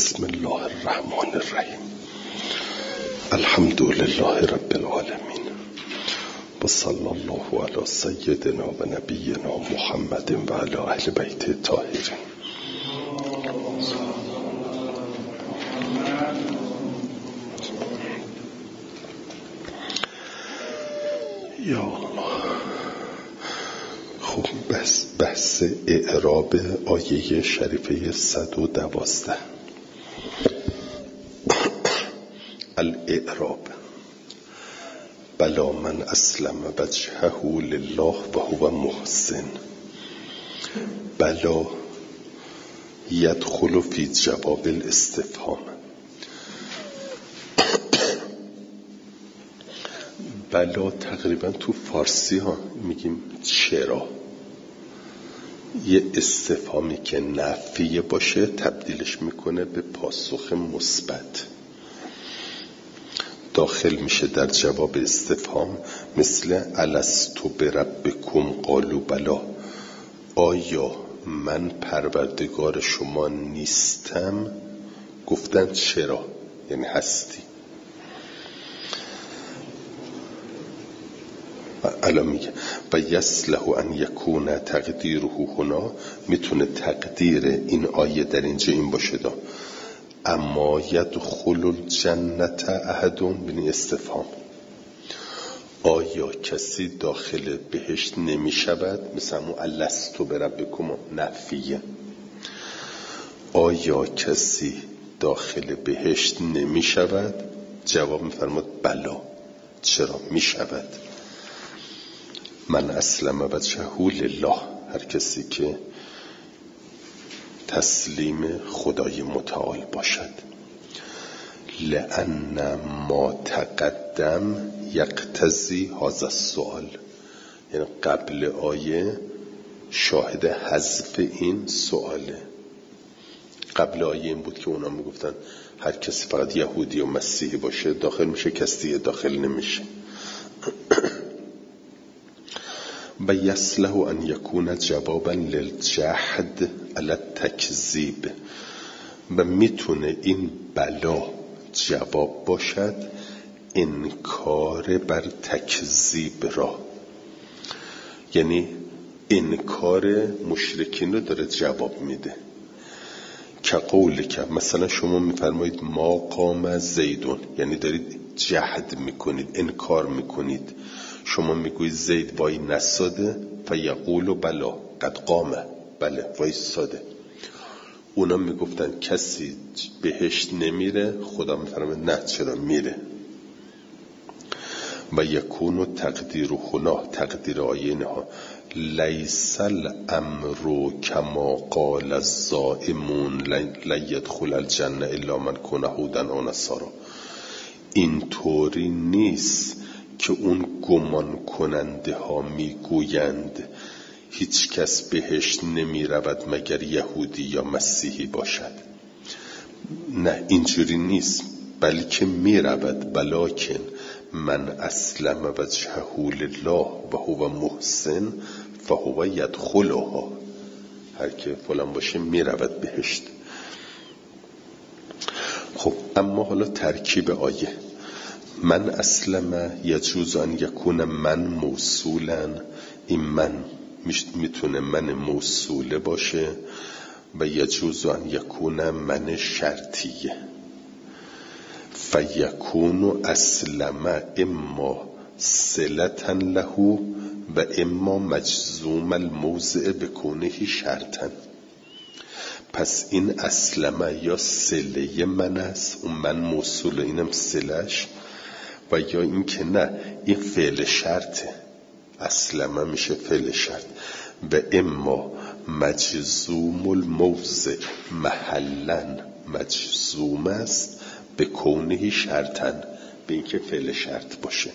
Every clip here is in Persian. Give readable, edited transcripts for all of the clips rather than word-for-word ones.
بسم الله الرحمن الرحیم. الحمد لله رب العالمین و صلی الله علی سیدنا و نبینا محمد و علی اهل بیت الطاهرین. یا الله. خب بحث اعراب آیه شریفه 112. الاعراب: بلا من اسلم وجهه لله و هو محسن. بلا يدخل في جواب الاستفهام. بلا تقریبا تو فارسی ها میگیم چرا. یه استفهامی که نفی باشه تبدیلش میکنه به پاسخ مثبت، داخل میشه در جواب استفهام. مثل الستو بربکم قالوا بلا، آیا من پروردگار شما نیستم؟ گفتن چرا، یعنی هستی. الان میگه و یصلح ان یکون تقدیره هنا، میتونه تقدیر این آیه در اینجا این باشه دا اما یدخل الجنت احد، بین استفهام. آیا کسی داخل بهشت نمی شود؟ مثل همون الستو بربکم نفیه. آیا کسی داخل بهشت نمی شود؟ جواب میفرماد بلا، چرا می شود. من اسلم وجهه لله، هر کسی که تسلیم خدای متعال باشد. لأن ما تقدم یقتضی هذا السؤال، یعنی قبل آیه شاهد حذف این سؤاله. قبل آیه این بود که اونا میگفتن هر کسی فقط یهودی و مسیحی باشه داخل میشه، کسی داخل نمیشه. و یصلح ان یکون جوابا للجحد علی التکذیب، و میتونه این بلا جواب باشد انکار بر تکذیب را، یعنی انکار مشرکین رو داره جواب میده. که قولی که مثلا شما میفرمایید ما قام زیدون، یعنی دارید جحد میکنید، انکار میکنید. شما میگوید زید وای نساده، فیقول بلا قد قامه، بله وای ساده. اونا میگفتن کسی بهشت نمیره، خدا میفرمه نه چرا میره. و یکون تقدیر هنا، تقدیر آیه ها لیس الامر کما قال الزائمون لن يدخل الجنه الا من کان هودا او نصارا. این طوری نیست که اون گمان کننده ها میگویند هیچ کس بهشت نمی رود مگر یهودی یا مسیحی باشد. نه، اینجوری نیست، بلکه می رود. بلکن من اسلم وجهه لله و هو محسن فهو یدخلها، هر که فلان باشه می رود بهشت. خب اما حالا ترکیب آیه. من اسلم یجوز ان یکون من موصولا، این من میتونه من موصوله باشه، و یجوز ان یکون من شرطیه. فیکون اسلم اما صلتا له و اما مجزوم الموضع بکونه شرطا. پس این اسلمه یا صله من است، اون من موصول اینم صلش، و یا این که نه این فعل شرطه، اسلمه میشه فعل شرط. و اما مجزوم الموضع، محلا مجزوم است به کونه شرطا، به این که فعل شرط باشه.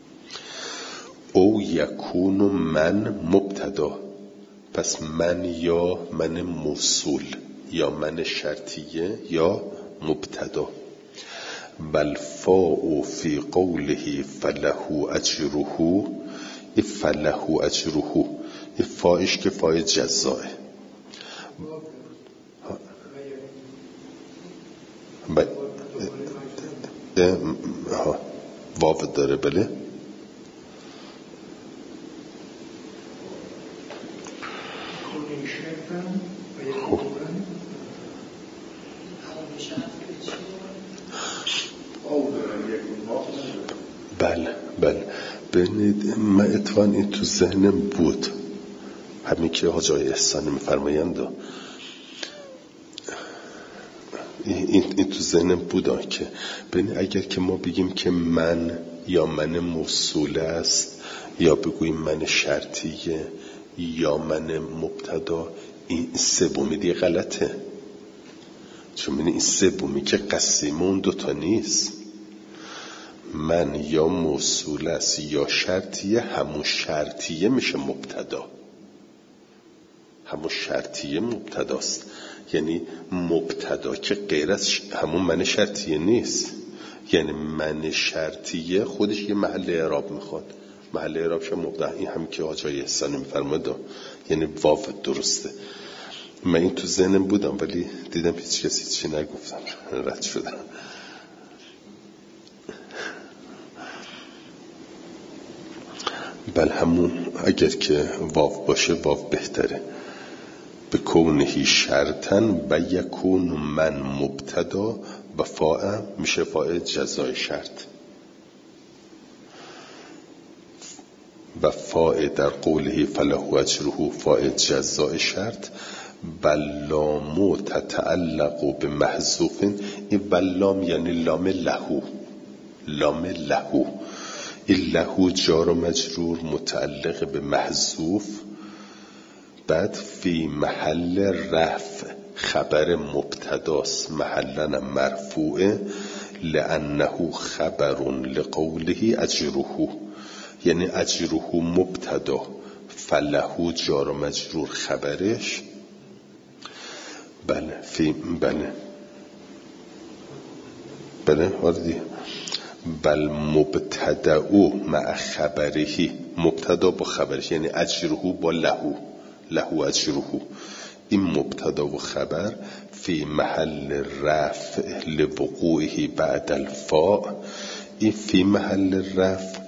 او یکون من مبتدا، پس من یا من موصول یا من شرطیه یا مبتدا. بل فاء فی قوله فله اجره، فله اجره، این فایش که فای جزائه. واو داره بله. بله ببینید من اتفاقا این تو ذهنم بود، همین که حاجای احسانی میفرمایند این تو ذهنم بود که ببینید اگر که ما بگیم که من یا من موصوله است یا بگوییم من شرطیه یا من مبتدا، این سومی دیگه غلطه، چون این سومی که قسیم اون دوتا نیست. من یا موصول است یا شرطیه، همون شرطیه میشه مبتدا، همون شرطیه مبتداست. یعنی مبتدا که غیر از همون من شرطیه نیست، یعنی من شرطیه خودش یه محل اعراب میخواد، محل اعرابش مبتدا. این هم که آجای احسانی میفرماید، یعنی واو درسته. من این تو ذهنم بودم ولی دیدم هیچ کسی چی نگفتم، رد شدم. بل همون اگر که واو باشه واو بهتره. به کونهی شرطن و یکون من مبتدا و فاء میشه فاء جزای شرط و فاء در قوله فله اجره فاء جزای شرط. بلامو تتعلق به محذوف، این بلام یعنی لام لهو، لام لهو، این لهو جار و مجرور متعلق به محذوف. بعد فی محل رفع خبر مبتداست، محلنا مرفوعه، لانه خبر لقوله اجره، یعنی اجره مبتدا، فله جار و مجرور خبرش. بله فی بله واردی. بل مبتدأ مع خبره، مبتدا با خبرش، یعنی اجره با لهو، لهو اجره. این مبتدا و خبر فی محل رفع لوقوعه بعد الفاء، این فی محل رفع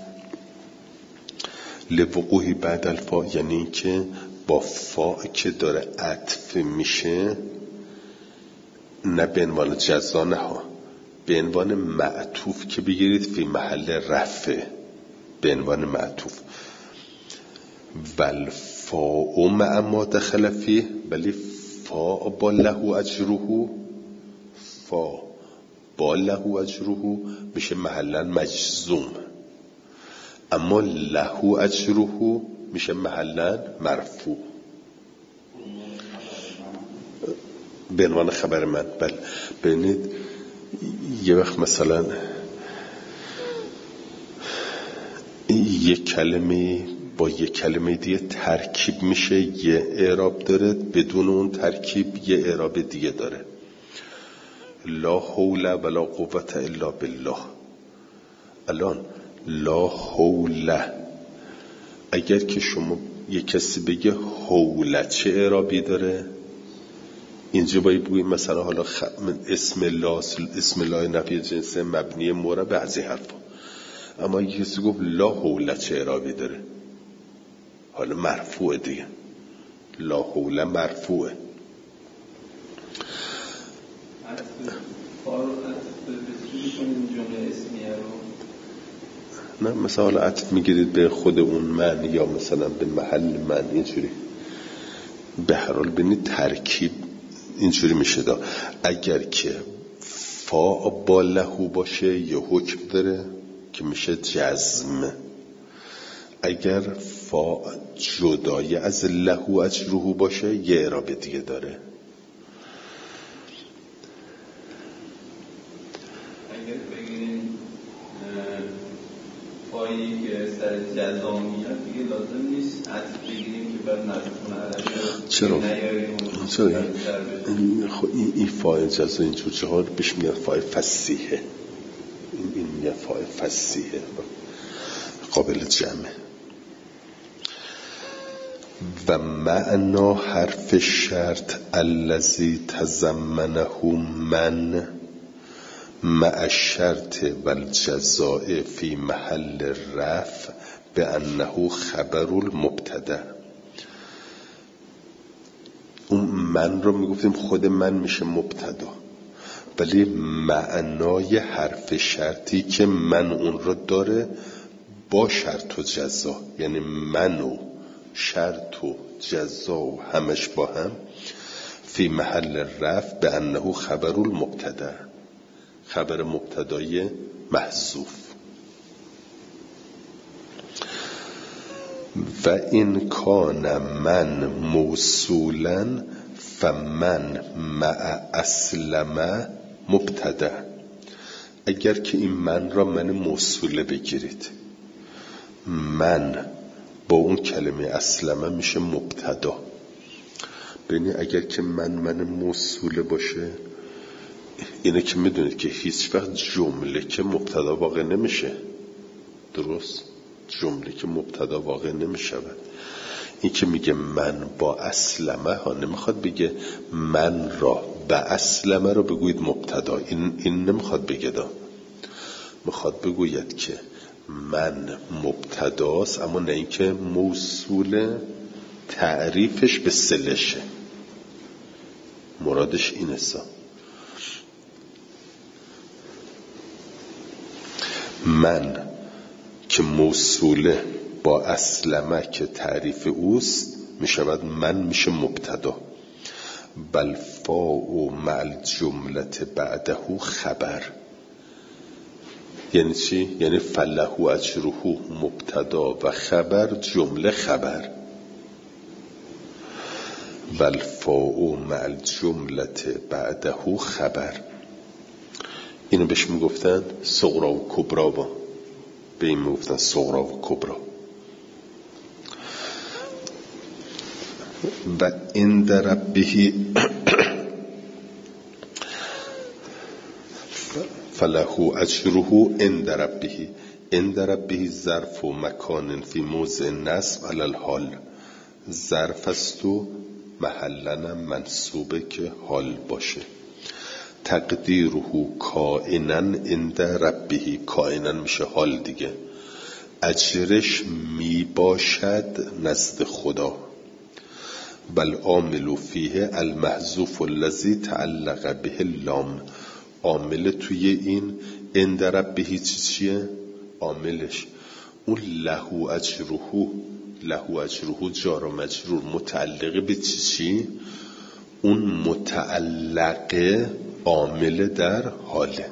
لوقوعه بعد الفاء یعنی این که با فاء که داره عطف میشه، نه به عنوان جزا، نه ها، به عنوان معطوف که بگیرید فی محل رفع، به عنوان معطوف. بل فاء مع ما دخل فیه، ولی فاء با له اجره، فاء با له اجره میشه محلا مجزوم، اما له اجره میشه محلا مرفوع به عنوان خبر من. بله ببینید یه وقت مثلا یک کلمه با یک کلمه دیگه ترکیب میشه، یه اعراب داره، بدون اون ترکیب یه اعراب دیگه داره. لا حول ولا قوة الا بالله. الان لا حول، اگر که شما یه کسی بگه حول چه اعرابی داره، اینجا باید بگویم مثلا حالا اسم الله نفی جنس مبنی مورا بعضی حرفا، اما یه کسی گفت لا حول چه اعرابی داره، حالا مرفوع دیگه، لا حول مرفوعه. نه مثلا حالا عطف میگیرید به خود اون من یا مثلا به محل من، اینجوری به هر حال ببینید ترکیب اینجوری میشه دا. اگر که فا با لهو باشه یه حکم داره که میشه جزم، اگر فا جدای از لهو اجره باشه یه اعراب دیگه داره. اگر بگیریم فایی که سر جزا میاد دیگه لازم نیست عطف بگیریم که بر نرفون عربی چرا؟ این فای جزا اینجور جهار بهش میاد فای فصیحه، این میاد فای فصیحه قابل جمعه. و معنا حرف شرط الذی تضمنه من، مع الشرط و الجزاء فی محل رفع به انه خبر المبتدا. اون من رو میگفتیم خود من میشه مبتدا، ولی معنای حرف شرطی که من اون رو داره با شرط و جزا، یعنی من و شرط و جزا و همش با هم، فی محل رفع به انه خبر المبتدا، خبر مبتدای محذوف. و این کان من موصولا فمن مع اسلم مبتدا. اگر که این من را من موصوله بگیرید، من با اون کلمه اسلمه میشه مبتدا. ببینید اگر که من موصوله باشه، اینه که میدونید که هیچ وقت جمله که مبتدا واقع نمیشه. درست؟ جمله که مبتدا واقع نمیشود. این که میگه من با اسلمه ها، نمیخواد بگه من را به اسلمه رو بگویید مبتدا، این نمیخواد بگه دا. میخواد بگوید که من مبتداست، اما نه اینکه موصول تعریفش به سلشه. مرادش اینه سا. من که موصوله با اسلمه که تعریف اوست میشود من میشه مبتدا. بل فاء مع الجملة بعده خبر. یعنی چی؟ یعنی فله اجره مبتدا و خبر جمله خبر. بل فاء مع الجملة بعده خبر. اینو بهش میگفتن صغرا و کبرا. به این میگفتن صغرا و کبرا. و عند ربه فله اجره عند ربه. عند ربه ظرف و مکان فی موضع نصب علی الحال. ظرف است و محلن منصوبه که حال باشه. تقدیره کائنا عند ربه. کائنا میشه حال دیگه. اجرش می باشد نزد خدا. بل عامل فیه المحذوف الذی تعلق به اللام. عامل توی این عند ربه چیه؟ عاملش اون له اجره جار و مجرور متعلق به چی؟ اون متعلق عامل در حاله.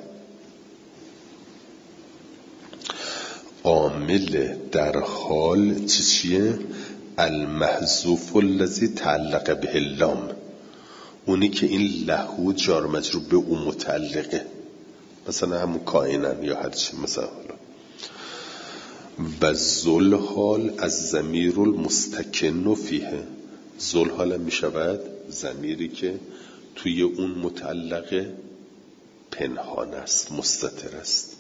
عامل در حال چیه؟ المحذوف الذی تعلق به اللام. اونی که این له جار مجرور به اون متعلقه، مثلا همون کائنن یا هر چی. مثلا و ذوالحال از ضمیر المستکن فیه. ذوالحال می شود ضمیری که توی اون متعلق پنهان است، مستتر است.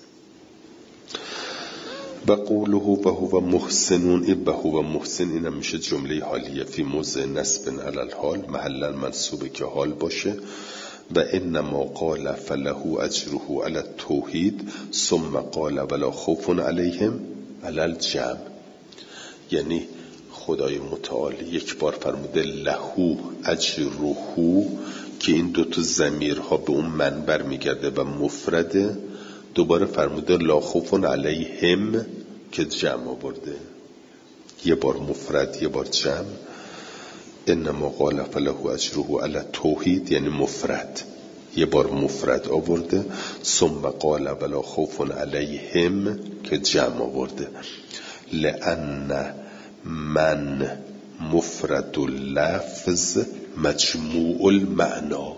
و قوله و هو محسنون. این و هو محسن اینم میشه جمله حالیه فی موضع نصب علی الحال، محلا منصوبه که حال باشه. و انما قال فله اجره علی التوحید ثم قال ولا خوف علیهم علی الجمع. یعنی خدای متعال یک بار فرموده له اجره که این دوتا ضمیرها به اون منبر میگرده و مفرده. دوباره فرموده لا خوف علیهم که جمع آورده، یه بار مفرد یه بار جمع. انما قال فله اجره علی التوحید یعنی مفرد، یه بار مفرد آورده. ثم قال ولا خوف علیهم که جمع آورده. لأن من مفرد اللفظ مجموع المعنا.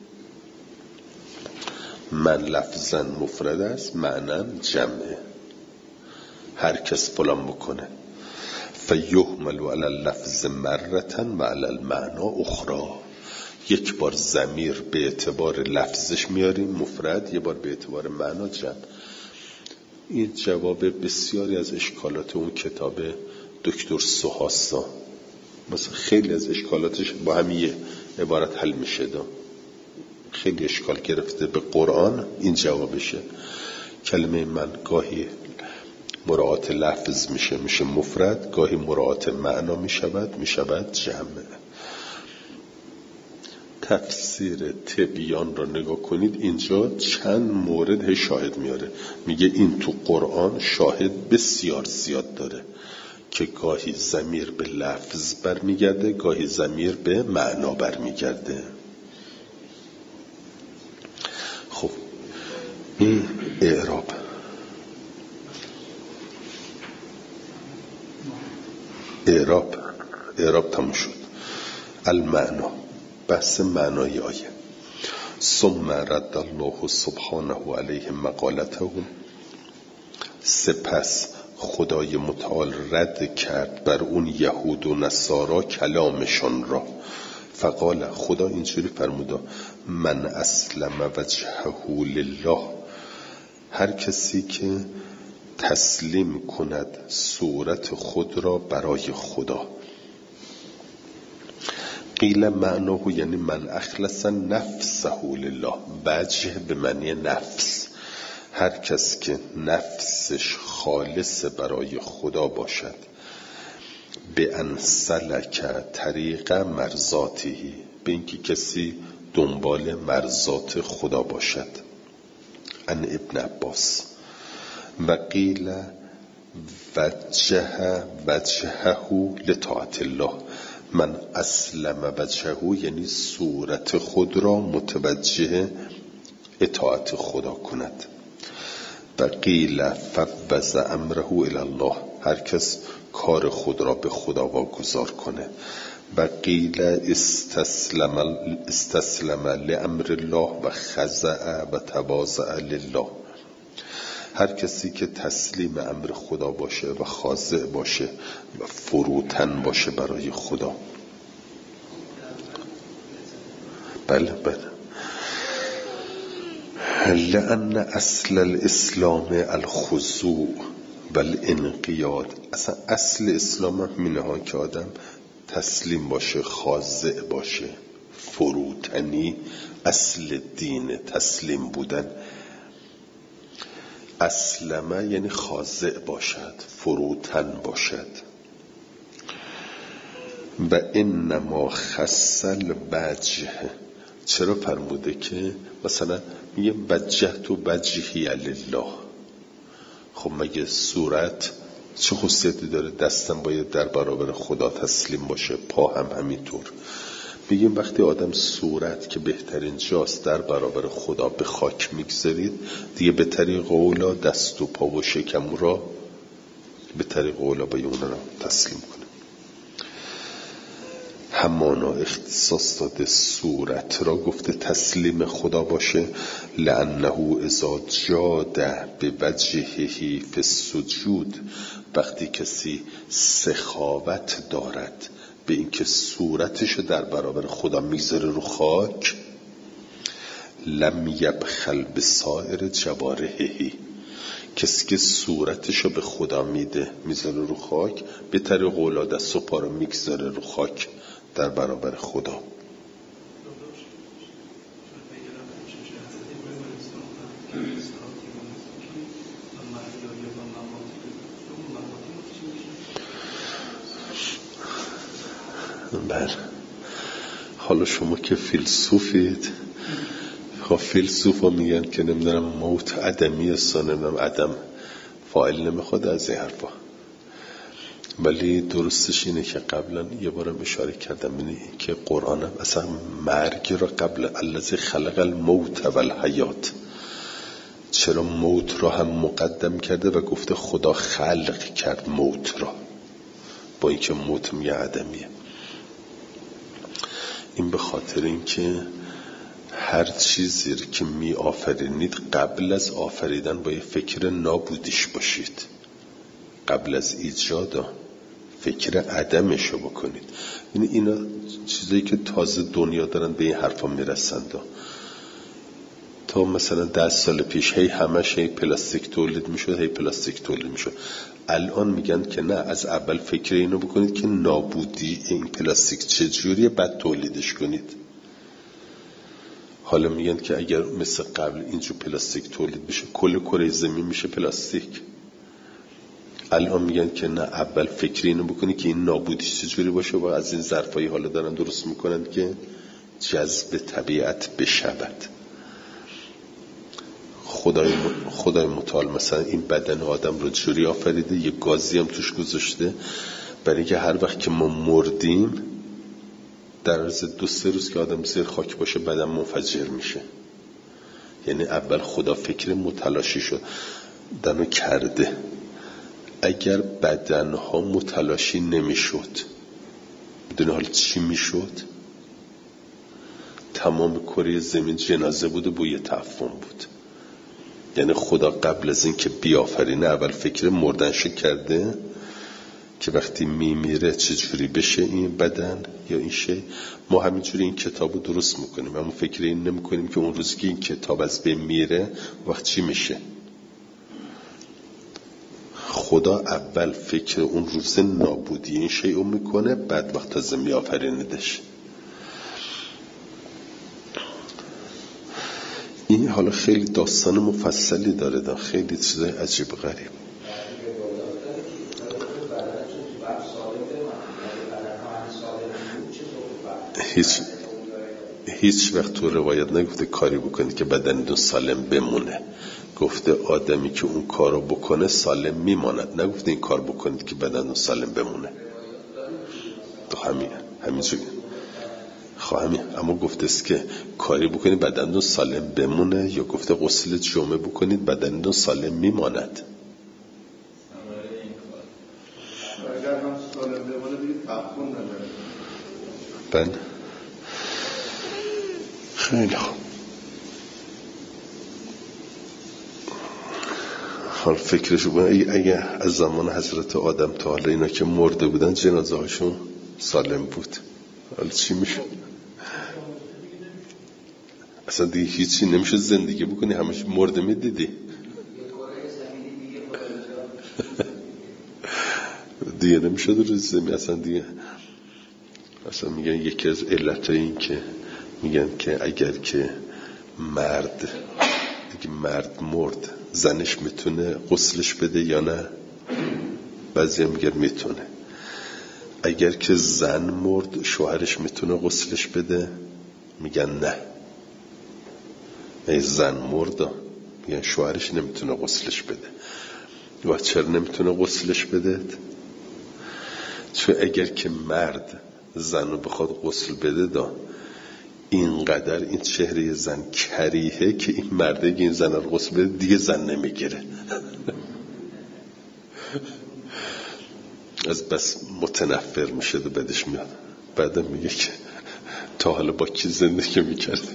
من لفظا مفرد است، معنا جمعه. هر کس فلان بکنه. فیحمل علی اللفظ مرة و علی المعنا اخرى. یک بار ضمیر به اعتبار لفظش میاریم مفرد، یه بار به اعتبار معنا جمع. این جواب بسیاری از اشکالات اون کتاب دکتر سوهاستا. مثلا خیلی از اشکالاتش با همین عبارت حل میشه. خیلی اشکال گرفته به قرآن، این جوابشه. کلمه من گاهی مراعات لفظ میشه مفرد، گاهی مراعات معنا میشود جمع. تفسیر تبیان را نگاه کنید، اینجا چند مورد شاهد میاره. میگه این تو قرآن شاهد بسیار زیاد داره که گاهی ضمیر به لفظ برمیگرده، گاهی ضمیر به معنا برمیگرده. خب این اعراب تموم شد. المعنا، بحث معنای آیه. ثم رد الله سبحانه علیه مقالته، سپس خدای متعال رد کرد بر اون یهود و نصارا کلامشان را. فقال، خدا اینجوری فرمودا: من اسلم وجهه لله، هر کسی که تسلیم کند صورت خود را برای خدا. قیل معناه یعنی من اخلص نفسه لله، وجه به معنی نفس، هر کس که نفسش خالص برای خدا باشد. به ان سلک طریق مرضاته، به اینکه کسی دنبال مرضات خدا باشد. ان ابن عباس. و قیل وجهه لطاعت الله، من اسلم وجهه یعنی صورت خود را متوجه اطاعت خدا کند. و قیل فوض امره الی الله، هر کس کار خود را به خدا واگذار کنه. و قیل استسلم لامر الله و خضع و تواضع لله، هر کسی که تسلیم امر خدا باشه و خاضع باشه و فروتن باشه برای خدا. بله لأن اصل الاسلام الخضوع والانقیاد، اصلا اصل اسلام هم مینه که آدم تسلیم باشه، خاضع باشه، فروتنی اصل دین، تسلیم بودن. اسلمه یعنی خاضع باشد، فروتن باشد. و انما خصل وجه، چرا فرموده که مثلا میگه وجهت وجهی لله، خب مگه صورت چه خصوصیتی داره؟ دستم باید در برابر خدا تسلیم باشه، پا هم همینطور. بگیم وقتی آدم صورت که بهترین جاست در برابر خدا به خاک میگذارید، دیگه به طریق اولا دست و پا و شکم را به طریق اولا باید اون را تسلیم کنه. همانا اختصاص داده صورت را، گفته تسلیم خدا باشه. لانه اذا جاد به وجهه فی السجود، وقتی کسی سخاوت دارد به اینکه صورتشو در برابر خدا میذاره رو خاک، لم یبخل به سایر جوارحه، کسی که صورتشو به خدا میذاره رو خاک، به طریق اولا دست و پا رو میگذاره رو خاک در برابر خدا. بله، حالا شما که فیلسوفید، خب فیلسوف ها میگن که نمیدونم موت عدمی است، نمیدونم عدم فاعل نمیخواد از این حرفا، ولی درستش اینه که قبلا یه بارم اشاره کردم اینه که قرآن اصلا مرگ را قبل الذی خلق الموت و الحیات، چرا موت را هم مقدم کرده و گفته خدا خلق کرد موت را، با اینکه موت میگه عدمیه. این به خاطر اینکه هر چیزی که می آفرینید قبل از آفریدن با یه فکر نابودیش باشید، قبل از ایجاد فکر عدمشو بکنید. یعنی اینا چیزایی که تازه دنیا دارن به این حرفا میرسند. تا مثلا 10 سال پیش همش پلاستیک تولید میشد، پلاستیک تولید میشد. الان میگن که نه، از اول فکر اینو بکنید که نابودی این پلاستیک چجوریه، بعد تولیدش کنید. حالا میگن که اگر مثل قبل اینجور پلاستیک تولید بشه کل کره زمین میشه پلاستیک. الان میگن که نه، اول فکری اینو بکنی که این نابودیش چجوری باشه و از این ظرفایی حالا دارن درست میکنن که جذب طبیعت بشود. خدای متعال مثلا این بدن آدم رو جوری آفریده، یه گازی هم توش گذاشته برای که هر وقت که ما مردیم در عرض 2-3 روز که آدم زیر خاک باشه بدن منفجر میشه. یعنی اول خدا فکر متلاشی شد دنو کرده. اگر بدنها متلاشی نمیشد بدون حال چی میشد؟ تمام کره زمین جنازه بود و بوی تعفن بود. یعنی خدا قبل از این که بیافرینه اول فکر مردنش کرده که وقتی میمیره چجوری بشه این بدن یا این شی. ما همینجوری این کتاب رو درست میکنیم، اما فکر این نمی کنیم که اون روز که این کتاب از بین میره وقت چی میشه. خدا اول فکر اون روز نابودی این شی رو میکنه، بعد وقت تازه میآفریندش. این حالا خیلی داستان مفصلی داره، خیلی چیزای عجیب غریب. هیچ وقت تو روایت نگفته کاری بکنی که بدنتون سالم بمونه. گفته آدمی که اون کارو بکنه سالم میماند. نگفته این کار بکنید که بدنتون سالم بمونه. تو همینجوری خواهمی. اما گفته است که کاری بکنید بدنتون سالم بمونه، یا گفته غسل جمعه بکنید بدنتون سالم میماند. اگر هم سالم بمونه دیگه تعفن نداره. بله خیلی خوب. حال فکرشو بودن اگه از زمان حضرت آدم تا حالا اینا که مرده بودن جنازه هاشون سالم بود، حالا چی میشه؟ اصلا دیگه هیچی نمیشه زندگی بکنی، همش مرده میدیدی دیگه نمیشه روی زمین. اصلا میگن یکی از علتای این که میگن که اگر که مرد مرد زنش میتونه غسلش بده یا نه؟ بعضی هم میگن میتونه. اگر که زن مرد شوهرش میتونه غسلش بده؟ میگن نه. ای زن مرد میگن شوهرش نمیتونه غسلش بده. و چرا نمیتونه غسلش بده؟ چون اگر که مرد زن رو بخواد غسل بده اینقدر این چهره زن کریهه که این مرده که این زن رو غسل بده دیگه زن نمیگیره از بس متنفر میشه و بدش میاد. بعدم میگه که تا حالا با کی زندگی میکرد.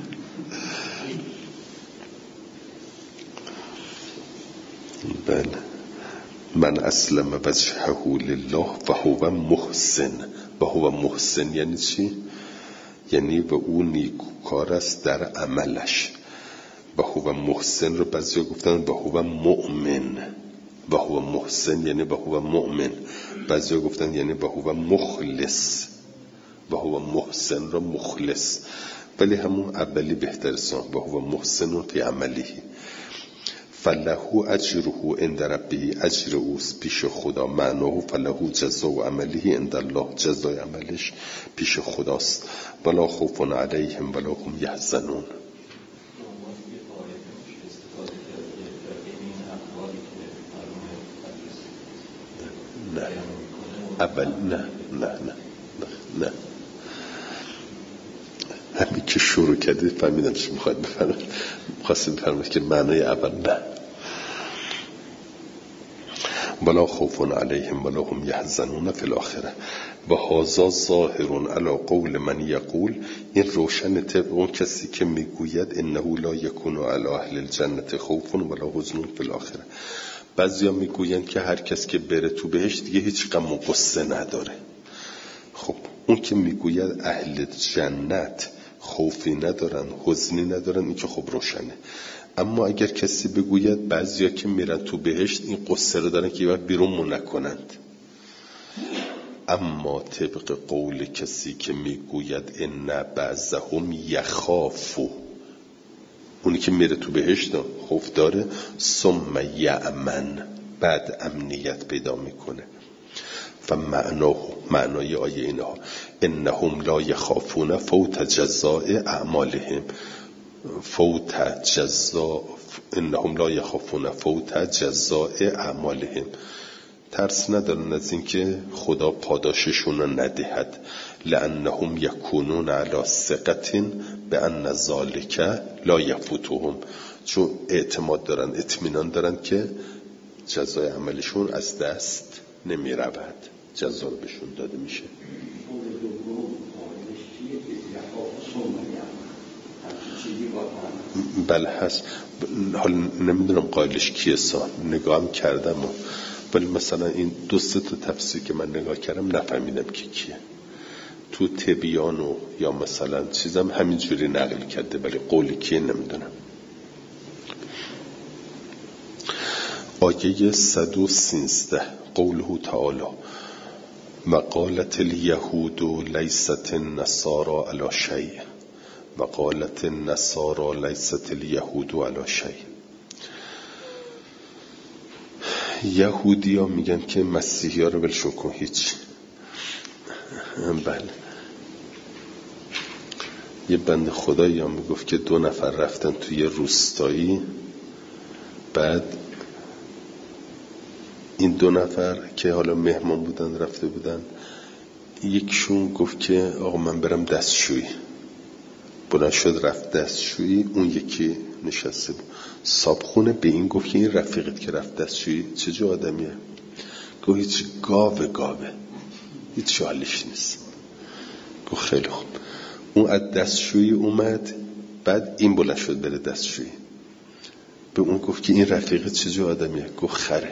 بله. من اسلم وجهه لله و هو محسن. و هو محسن یعنی چی؟ یعنی به او نیکوکار است در عملش. و هو محسن رو بعضیا گفتن و هو مؤمن. و هو محسن یعنی و هو مؤمن. بعضیا گفتن یعنی و هو مخلص. و هو محسن رو مخلص، ولی همون اولی بهتر است. و هو محسن فی عمله فله اجره عند ربه. اجر اوست پیش خدا. معناه فله جزاء عمله عند الله. جزای عملش پیش خداست. ولا خوف علیهم ولا هم یحزنون. نه اول نه همین که شروع کردید فهمیدم چی میخواد بفرمید. خواستید بفرمید که معنای اول نه. ولا خوف علیهم ولا هم یحزنون فی الاخره. و هذا ظاهر علی قول من یقول. این روشن طبق اون کسی که میگوید انه لا یکون علی اهل الجنه خوف ولا حزن فی الاخره. بعضیا میگویند که هر کس که بره تو بهشت دیگه هیچ غم و غصه نداره. خب اون که میگوید اهل جنت خوفی ندارن حزنی ندارن این که خب روشنه. اما اگر کسی بگوید بعضیا که میرن تو بهشت این قصه رو دارن که بیرون نکنند، اما طبق قول کسی که میگوید ان بعضهم یخافو، اونی که میره تو بهشت خوف داره، ثم یأمن، بعد امنیت پیدا میکنه. معنای آیه اینها انهم لا یخافون فوت جزاء اعمالهم، انهم لا یخافون فوت جزاء اعمالهم، ترس ندارن از این که خدا پاداششون رو ندهد. لانهم یکونون علی ثقة بان ذلک لا یفوتهم، چون اعتماد دارن، اطمینان دارن که جزای عملشون از دست نمی رود، جزا رو بهشون داده میشه. بله هست. حالا نمیدونم قائلش کیه، نگاهم کردم ولی مثلا این 2-3 تا تفسیر که من نگاه کردم نفهمیدم که کیه. تو تبیان یا مثلا چیزم همینجوری نقل کرده ولی قولی کیه نمیدونم. آیه 113 قوله تعالی و قالت الیهود لیست النصارى علی شیء و قالت النصارى لیست الیهود علی شیء. یهودی ها میگن که مسیحی ها رو بلشون کن هیچ. بله یه بنده خدایی ها میگفت که 2 نفر رفتن توی روستایی، بعد این 2 نفر که حالا مهمان بودن رفته بودن، یکشون گفت که آقا من برم دستشویی، بلند شد رفت دستشویی، اون یکی نشسته بود. صابخونه به این گفت که این رفیقت که رفت دستشویی چه جو آدمیه؟ گفت هیچ، گاوه هیچ حالش نیست. گفت خیلی خوب. اون از دستشویی اومد، بعد این بلند شد بره دستشویی، به اون گفت که این رفیقت چه جو آدمیه؟ گفت خره.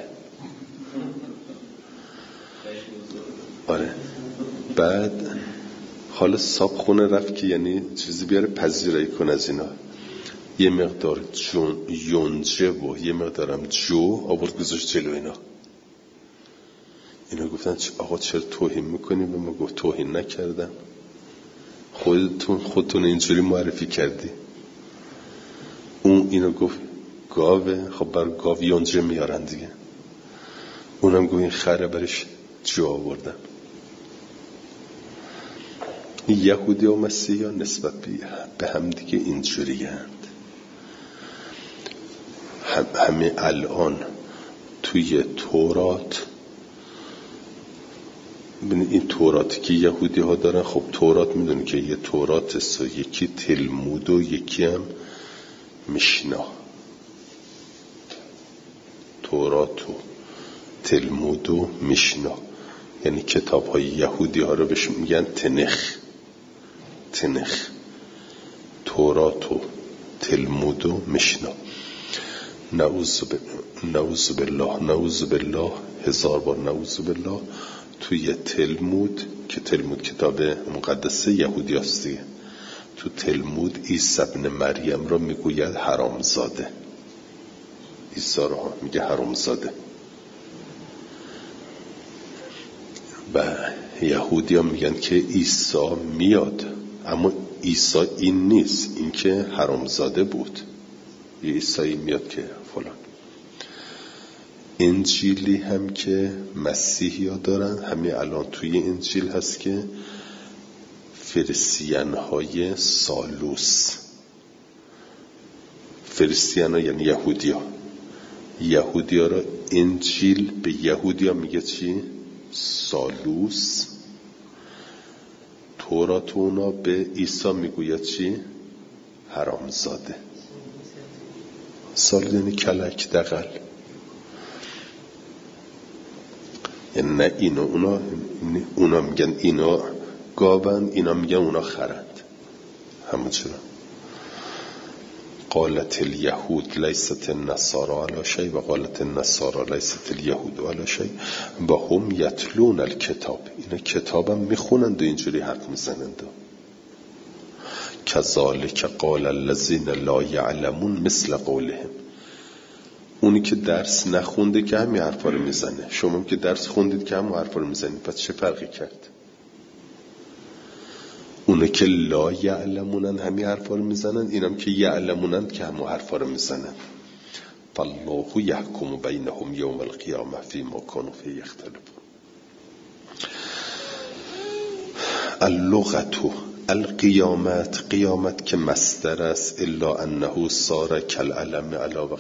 آره. بعد حالا صابخونه رفت که یعنی چیزی بیاره پذیرایی کن از اینا، یه مقدار یونجه و یه مقدارم جو آورد گذاشت جلو اینا گفتن آقا چرا توهین میکنی؟ به ما گفت توهین نکردم، خودتون اینجوری معرفی کردی. اون اینو گفت گاوه، خب بر گاو یونجه میارن دیگه. اونم گفت این خره برش جو آوردن. یهودی و مسیحی ها نسبت به هم دیگه اینجوری هست. همه الان توی تورات، این توراتی که یهودی ها دارن، خب تورات میدونی که یه تورات است، یکی تلمود و یکی هم مشنا. تورات و تلمود و مشنا یعنی کتاب های یهودی ها رو بهش میگن تنخ. تورات و تلمود و مشنا. نعوذ بالله 1000 بار نعوذ بالله. توی تلمود، که تلمود کتاب مقدس یهودی هست دیگه، تو تلمود عیسی ابن مریم را میگوید حرامزاده. عیسی را میگه حرامزاده. و یهودی ها میگن که عیسی میاد، اما عیسی این نیست، این که حرامزاده بود. یه عیسی میاد که فلان. انجیلی هم که مسیحی ها دارن، همین الان توی انجیل هست که فرسیان های سالوس، فرسیان ها یعنی یهودی ها را انجیل به یهودی ها میگه چی؟ سالوس. تورات اونا به عیسی میگوید چی؟ حرامزاده. سال یعنی کلک، دغل. یعنی نه اینو اونا میگن اینا گاون، اینا میگن اونا خرند. همون چرا قالت الیهود لیست النصارى علی شیء و قالت النصارى لیست الیهود علی شیء و هم یتلون الکتاب. اینا کتابم میخونند و اینجوری حرف میزنند. کذالک قال الذین لا یعلمون مثل قولهم. اونی که درس نخونده که همین حرفا رو میزنه، شما که درس خوندید که همین حرفا رو میزنید، پس چه فرقی کرد؟ اونی که لا یعلمونن همین حرفا رو میزنن، اینم که یعلمونن که همین حرفا رو میزنن. فالله یحکم بینهم یوم القیامه فیما کانوا فیه یختلفون. اللغت القیامت، قیامت که مصدر است، الا انه صار کالعلم علی وقت.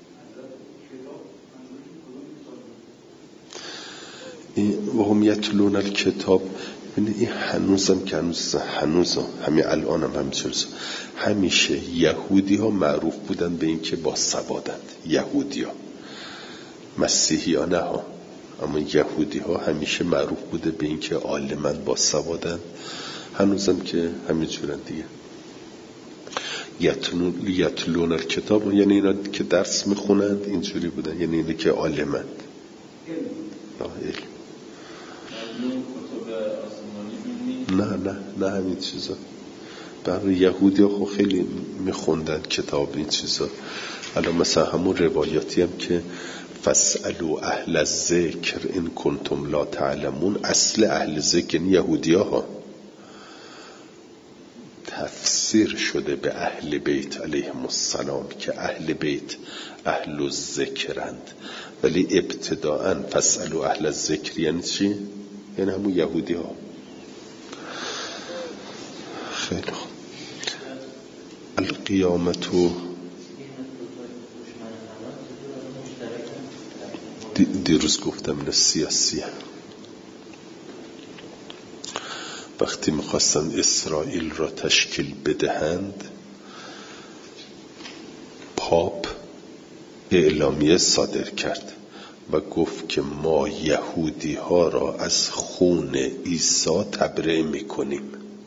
و هم یتلون الکتاب. این هنوزم که هنوز همین الان هم همیشه یهودی ها معروف بودن به این که با سوادند. یهودی ها، مسیحی ها نه ها، اما یهودی ها همیشه معروف بوده به این که عالمن با سوادند. هنوزم که همین جورن دیگه. یتلون الکتاب یعنی اینا که درس میخونند اینجوری بودن، یعنی اینا که عالمند. نه همین چیزا. برای یهودی ها خیلی میخوندن کتاب این چیزا. الان مثلا همون روایاتی هم که فاسألوا اهل الذکر ان کنتم لا تعلمون، اصل اهل ذکر یهودی ها تفسیر شده به اهل بیت علیهم السلام که اهل بیت اهل الذکرند، ولی ابتداءً فاسألوا اهل الذکر یعنی چی؟ یعنی همون یهودی ها. خیلی خوب. القیامتو دیروز گفتم این سیاسیه. وقتی میخواستن اسرائیل را تشکیل بدهند، پاپ اعلامیه صادر کرد و گفت که ما یهودی ها را از خون عیسی تبرئه میکنیم.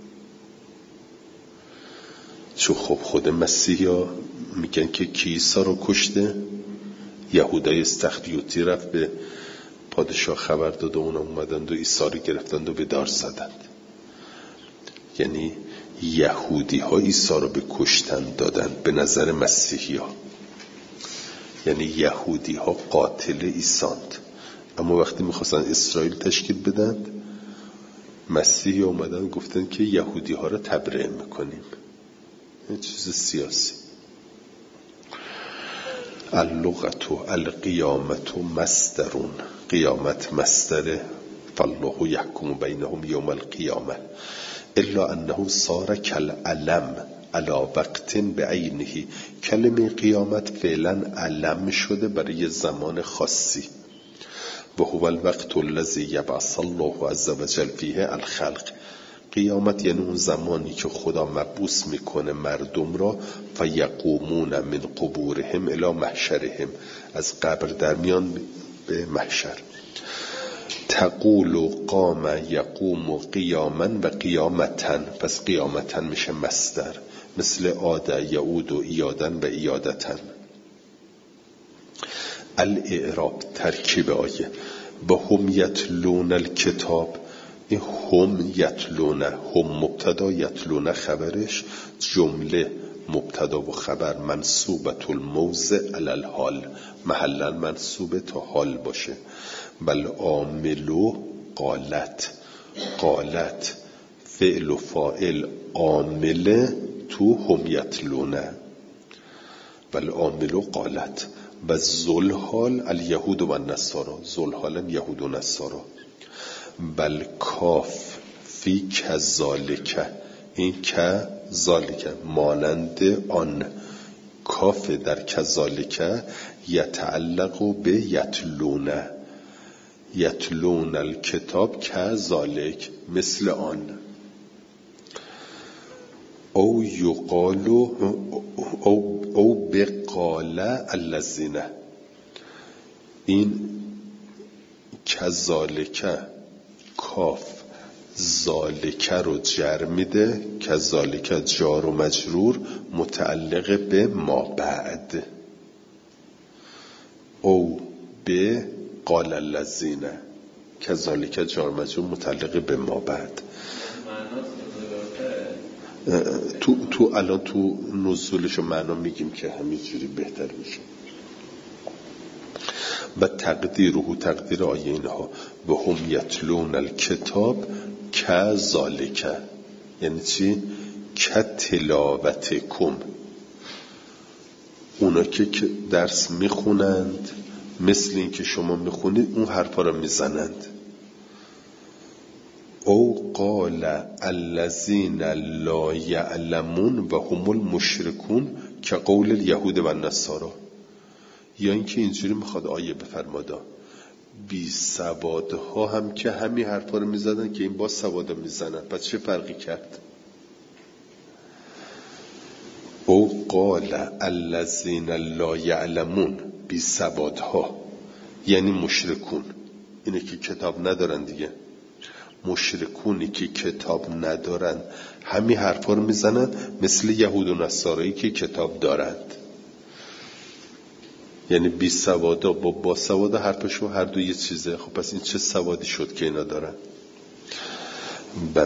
چون خب خود مسیحی ها میگن که کی عیسی را کشته؟ یهودای استخریوتی رفت به پادشاه خبر داد و اونا اومدند و عیسی را گرفتند و به دار زدند. یعنی یهودی ها عیسی را به کشتن دادند به نظر مسیحی ها. یعنی یهودی ها قاتل عیساند. اما وقتی میخواستن اسرائیل تشکیل بدن، مسیحی اومدن گفتن که یهودی ها را تبرئه میکنیم. این چیز سیاسی. اللغت القیامت مصدرون، قیامت مصدر. فالله یحکم بینهم یوم القیامه الا انه صار کالعلم علی وقت بعینه. کلمه قیامت فعلا علم شده برای زمان خاصی. و هو الوقت الذی یبعث الله عز وجل فیه الخلق. قیامت یعنی اون زمانی که خدا مبعوث میکنه مردم را، فیقومون من قبورهم الی محشرهم، از قبر در میان به محشر. تقول قام یقوم قیاما و قیامتا، پس قیامتا میشه مصدر، مثل عاد یعود و ایادن و ایادتن. الاعراب ترکیب آیه. به هم یتلون الکتاب. این هم یتلونه، هم مبتدا یتلونه خبرش، جمله مبتدا و خبر منصوبت الموضع علی الحال، محلا منصوبه تا حال باشه. بل عاملو قالت، قالت فعل و فاعل عامله تو هم یتلونه. بل عاملو قالت. و ذوالحال الیهود و النصارا، ذوالحال یهود و نصارا. بل کاف فی کذالک، این کذالک مانند آن، کاف در کذالک یتعلق به یتلونه، یتلون الکتاب کذالک مثل آن. او یقالو او بقال الذین، این کذالک کاف ذالک رو جر میده، کذالک جار و مجرور متعلق به ما بعد. او به قال الذین، کذالک جار مجرور متعلق به ما بعد. تو الان تو نزولش رو معنا میگیم که همینجوری بهتر میشه. و تقدیر آیه اینها و هم یتلون الکتاب کذالک، یعنی چی؟ کتلاوتکم، اونا که درس میخونند مثل این که شما میخونید اون حرفا رو میزنند. او قال الذین لا یعلمون و هم المشرکون که قول الیهود و النصارا، یا اینکه اینجوری میخواد آیه بفرمادا بی سوادها هم که همین حرفا رو میزدن که این با سوادا میزنن، پس چه فرقی کرد؟ او قال الذین لا یعلمون، بی سوادها یعنی مشرکون، اینه که کتاب ندارن دیگه، مشرکونی که کتاب ندارن همین حرفا رو میزنن، مثل یهود و نصارایی که کتاب دارند. یعنی بی سوادا با سوادا حرفشون هر دو یه چیزه. خب پس این چه سوادی شد که اینا دارن؟ و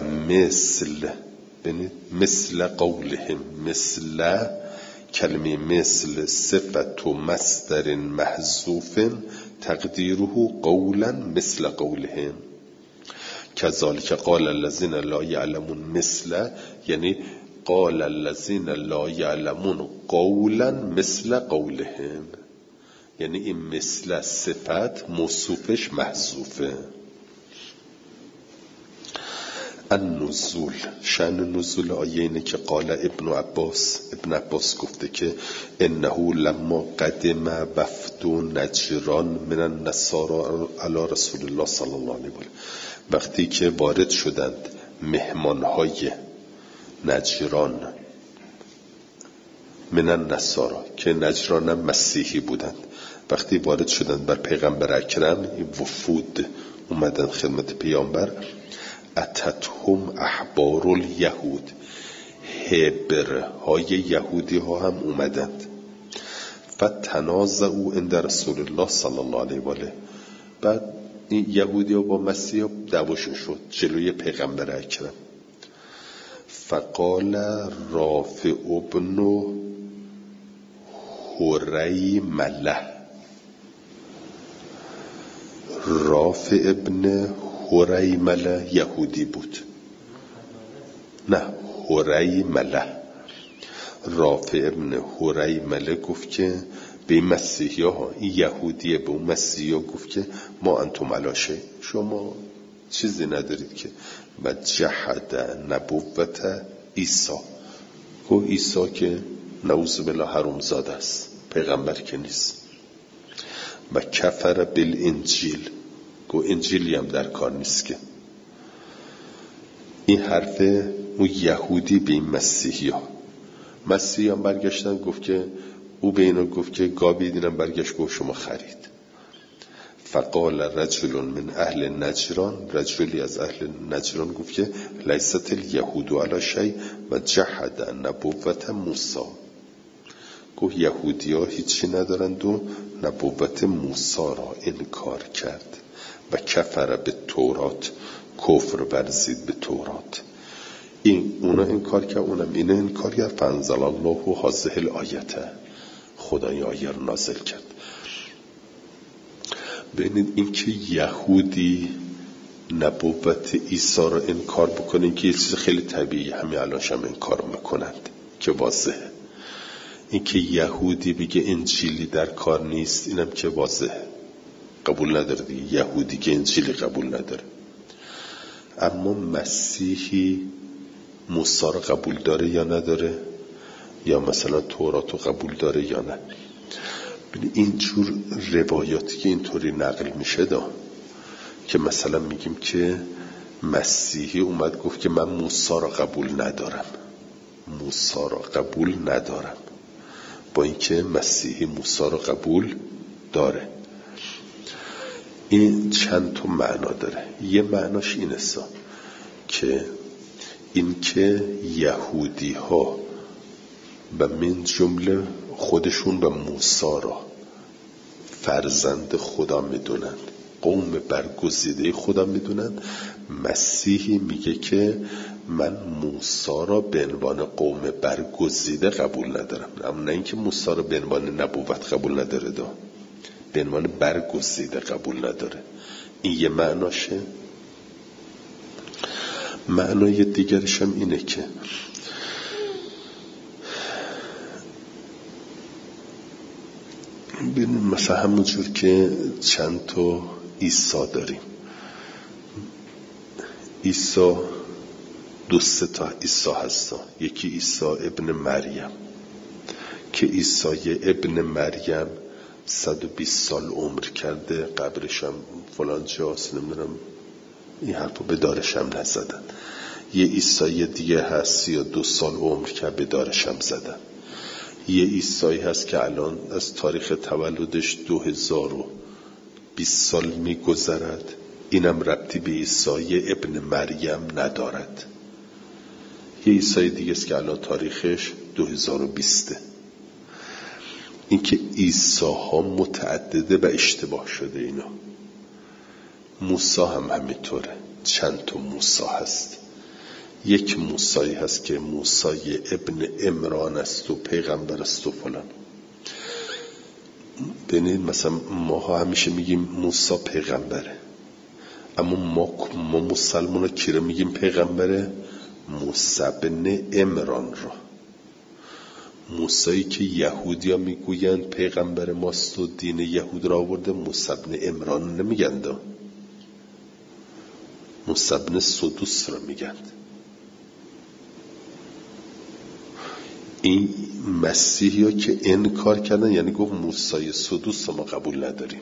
مثل قولهم، مثل کلمه مثل صفت و مصدر محذوف تقدیره قولا مثل قولهم کذالک قال الذین لا یعلمون، مثل یعنی قال الذین لا یعلمون قولا مثل قولهم، یعنی این مثل صفت موصوفش محذوفه. النزول، شأن نزول آیه اینه که قال ابن عباس گفته که انه لما قدم وفد نجران من النصارى علی رسول الله صلی الله علیه و آله، وقتی که وارد شدند مهمانهای نجران من النصارى که نجران هم مسیحی بودند، وقتی وارد شدند بر پیغمبر اکرم، این وفود اومدن خدمت پیامبر، اتتهم احبار الیهود، هبرهای یهودی ها هم اومدند، فتنازعوا عند رسول الله صلی الله علیه و آله، بعد این یهودی ها با مسیح ها دعواشون شد جلوی پیغمبر اکرم. فقال رافع ابن هریمله، رافع ابن هریمله یهودی بود، نه هریمله، رافع ابن هریمله گفت که به این مسیحی ها، این یهودیه به اون مسیحی ها گفت که ما انتم علاشه، شما چیزی ندارید که، و جحد نبوت عیسی، گفت عیسی که نعوذ بالله حرومزاده است، پیغمبر که نیست، و کفر بالانجیل، گفت انجیلی هم در کار نیست که. این حرف اون یهودی به این مسیحی هم برگشتن گفت که او به اینا گفت که گابی دیدم، برگشت گفت شما خرید. فقال رجل من اهل نجران، رجلی از اهل نجران گفت که لیست الیهود علی شیء و جحد نبوت موسی، گفت یهودی ها هیچی ندارند و نبوت موسی را انکار کرد، و کفر به تورات، کفر ورزید به تورات. این اونا انکار کرد، اونم اینه انکار کرد. فانزل الله هذه الآیه، خدای آیه رو نازل کرد. ببینید این که یهودی نبوت عیسی رو انکار بکنه که یه چیز خیلی طبیعی، همین الانش هم انکار میکنند که واضحه. این که یهودی بگه انجیلی در کار نیست، اینم که واضحه، قبول نداره دیگه، یهودی که انجیلی قبول نداره. اما مسیحی موسی رو قبول داره یا نداره، یا مثلا تورات رو قبول داره یا نه. اینجور روایاتی که اینطوری نقل میشه که مثلا میگیم که مسیحی اومد گفت که من موسی رو قبول ندارم، با اینکه مسیحی موسی رو قبول داره. این چند تا معنا داره. یه معناش اینه که این که یهودی ها و من جمله خودشون و موسی را فرزند خدا میدونن، قوم برگزیده خدا میدونن. مسیحی میگه که من موسی را به عنوان قوم برگزیده قبول ندارم، اما نه اینکه موسی را به عنوان نبوت قبول نداره. به عنوان برگزیده قبول نداره. این یه معناشه. معنای دیگرش هم اینه که ببینیم مثلا همون جور که چند تا عیسی داریم، عیسی دو سه تا عیسی هستن. یکی عیسی ابن مریم که عیسی ابن مریم 120 سال عمر کرده، قبرش هم فلان جاست، نمیدونم این حرفو به دارش هم نزدن. یه عیسی دیگه هست 32 سال عمر کرده، به دارش هم زدن. یه عیسی هست که الان از تاریخ تولدش 2020 سال میگذرد، اینم ربطی به عیسی ابن مریم ندارد. یه عیسی دیگه است که الان تاریخش 2020. این که عیسی ها متعدده و اشتباه شده اینا. موسی هم همینطوره، چند تا موسی هست. یک موسی هست که موسی ابن عمران است و پیغمبر است و فلان. ببینید مثلا ما همیشه میگیم موسی پیغمبره، اما ما مسلمان ها کی رو میگیم پیغمبره؟ موسی ابن عمران را. موسی که یهودی ها میگویند پیغمبر ماست و دین یهود را آورده، موسی ابن عمران نمیگند، موسی ابن سدوس را میگند. این مسیحی ها که انکار کردن یعنی گفت موسی سدوس ما قبول نداریم،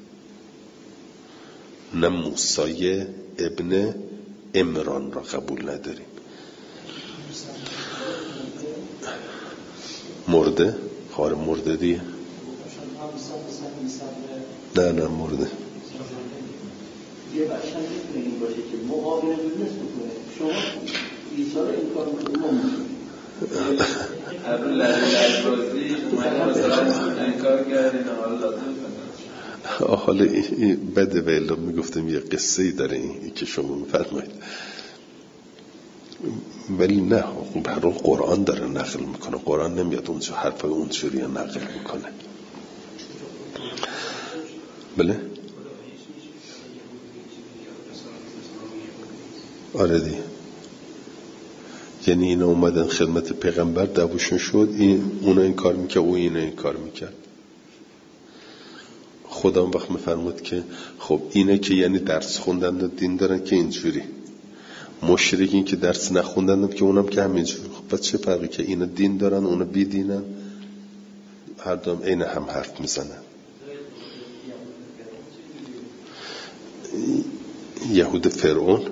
نه موسی ابن عمران را قبول نداریم. مرده؟ خار مرده دیگه؟ نه مرده. یه بخش هم میتونه این باشه که مقابل دونست بکنه. شما عیسی رو این کار میکنه ما میکنه اول لجبازی اومده مثلا انکار کردین حالا لازم کنه. حالا این بده ویلا میگفتم یه قصه ای داره این که شما میفرمایید، ولی نه برای قرآن داره نقل میکنه. قرآن نمیاد اونجا حرفای اونجوری نقل میکنه. بله آره دی، یعنی اینا اومدن خدمت پیغمبر، دعواشون شد، این اونا این کار میکرد او اینا این کار میکرد. خدا وقت میفرمود که خب اینه که یعنی درس خوندن و دین دارن که اینجوری، مشرکین که درس نخوندن که اونم که همینجوری. خب چه فرقی که اینا دین دارن اونا بی دینن؟ هر دوم عین هم حرف میزنن. یهود فرعون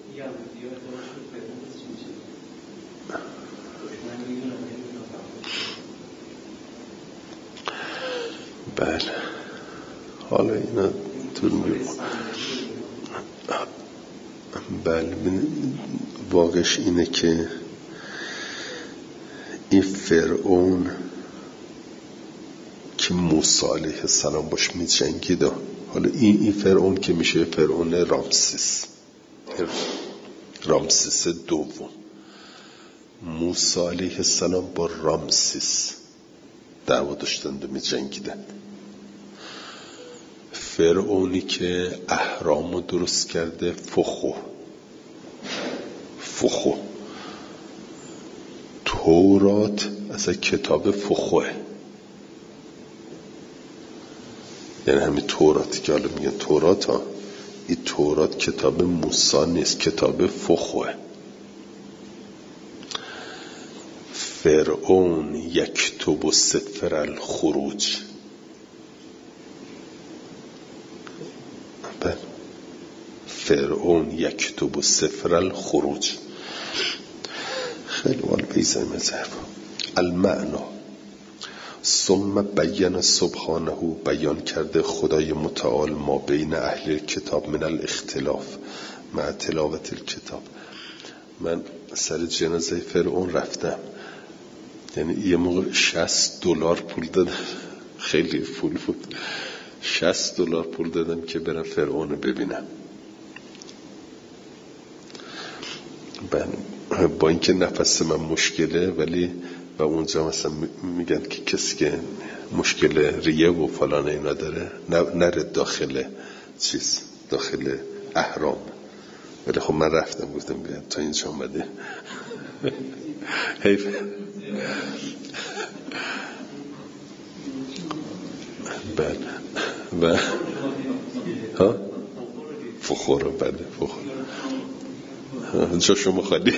بله. حالا اینا طول میگه بله. واقعش اینه که این فرعون که موسی علیه السلام باش می جنگید، حالا این فرعون که میشه فرعون رامسیس دوم. موسی علیه السلام با رامسیس دعوا داشتند و می جنگیدند. فرعونی که اهرامو درست کرده، فخو تورات از کتاب فخوه، یعنی همین توراتی که حالا میگن تورات ها، این تورات کتاب موسی نیست، کتاب فخوه. فرعون یکتب سفر الخروج، فرعون یکتب سفر الخروج. خیلی وال بیزه مذهب. المعنا ثم بیان سبحانه، بیان کرده خدای متعال ما بین اهل کتاب من الاختلاف مع تلاوت الکتاب. من سر جنازه فرعون رفتم، یعنی یه موقع $60 پول دادم، خیلی پول بود، $60 پول دادم که برم فرعون ببینم. با اینکه نفس من مشکله ولی و اونجا مثلا میگن که کسی که مشکل ریه و فلان اینا داره نره داخل احرام. ولی خب من رفتم گفتم بیاد تا اینجا اومده حیف. بله و ها فخور بله فخور جا شما خالی.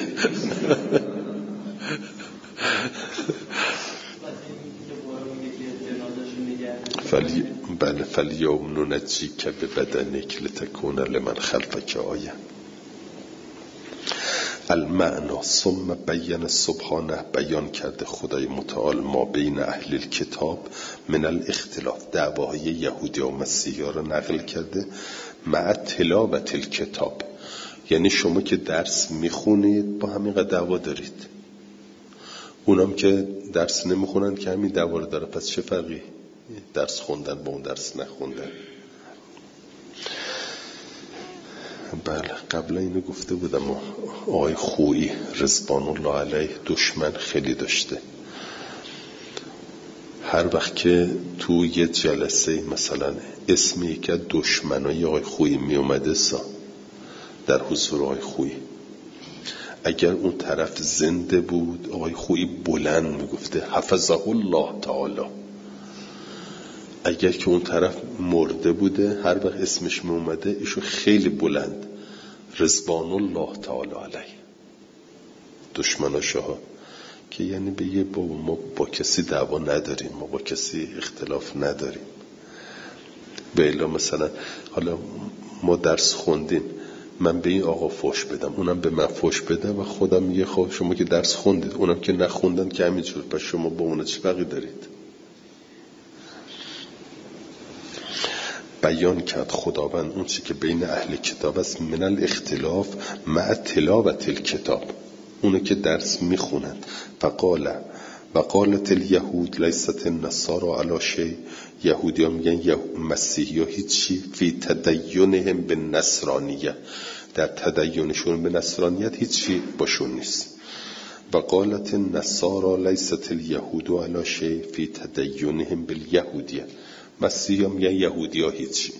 بله فلیوم ننجیک به بدنک لتکون لمن خلفک آیه. المعنا ثم بیان سبحانه، بیان کرده خدای متعال ما بین اهل الکتاب من الاختلاف، دعواهای یهودی و مسیحی رو نقل کرده مع تلاوت الکتاب. یعنی شما که درس میخونید با همین قدر دعوا دارید، اونام که درس نمیخونن که همین دعوا رو داره. پس چه فرقی درس خوندن با اون درس نخوندن؟ بله قبلا اینو گفته بودم. آقای خویی رضوان الله علیه دشمن خیلی داشته. هر وقت که تو یه جلسه مثلا اسم یکی از دشمنای آقای خویی می اومده در حضور آقای خویی، اگر اون طرف زنده بود آقای خویی بلند میگفته حفظه الله تعالی. اگر که اون طرف مرده بوده هر وقت اسمش می اومده ایشو خیلی بلند رضوان الله تعالی علیه. دشمناشها که یعنی بگه بابا ما با کسی دعوا نداریم، ما با کسی اختلاف نداریم. به الا مثلا حالا ما درس خوندیم، من به این آقا فوش بدم اونم به من فوش بده و خودم میگه خب شما که درس خوندید اونم که نخوندن که همینجور، پس شما با اون چه فرقی دارید؟ بیان کرد خداوند اون چی که بین اهل کتاب است من الاختلاف مع تلاوت الکتاب، اونو که درس میخونند. وقالت الیهود لیست النصارى علی شیء، یهودی ها میگن مسیحی ها هیچی فی تدینهم به نصرانیه، در تدینشون به نصرانیت هیچی باشون نیست. وقالت النصارى لیست الیهود علی شیء فی تدینهم بالیهودیه، مسیحی ها میگن یهودی ها هیچی.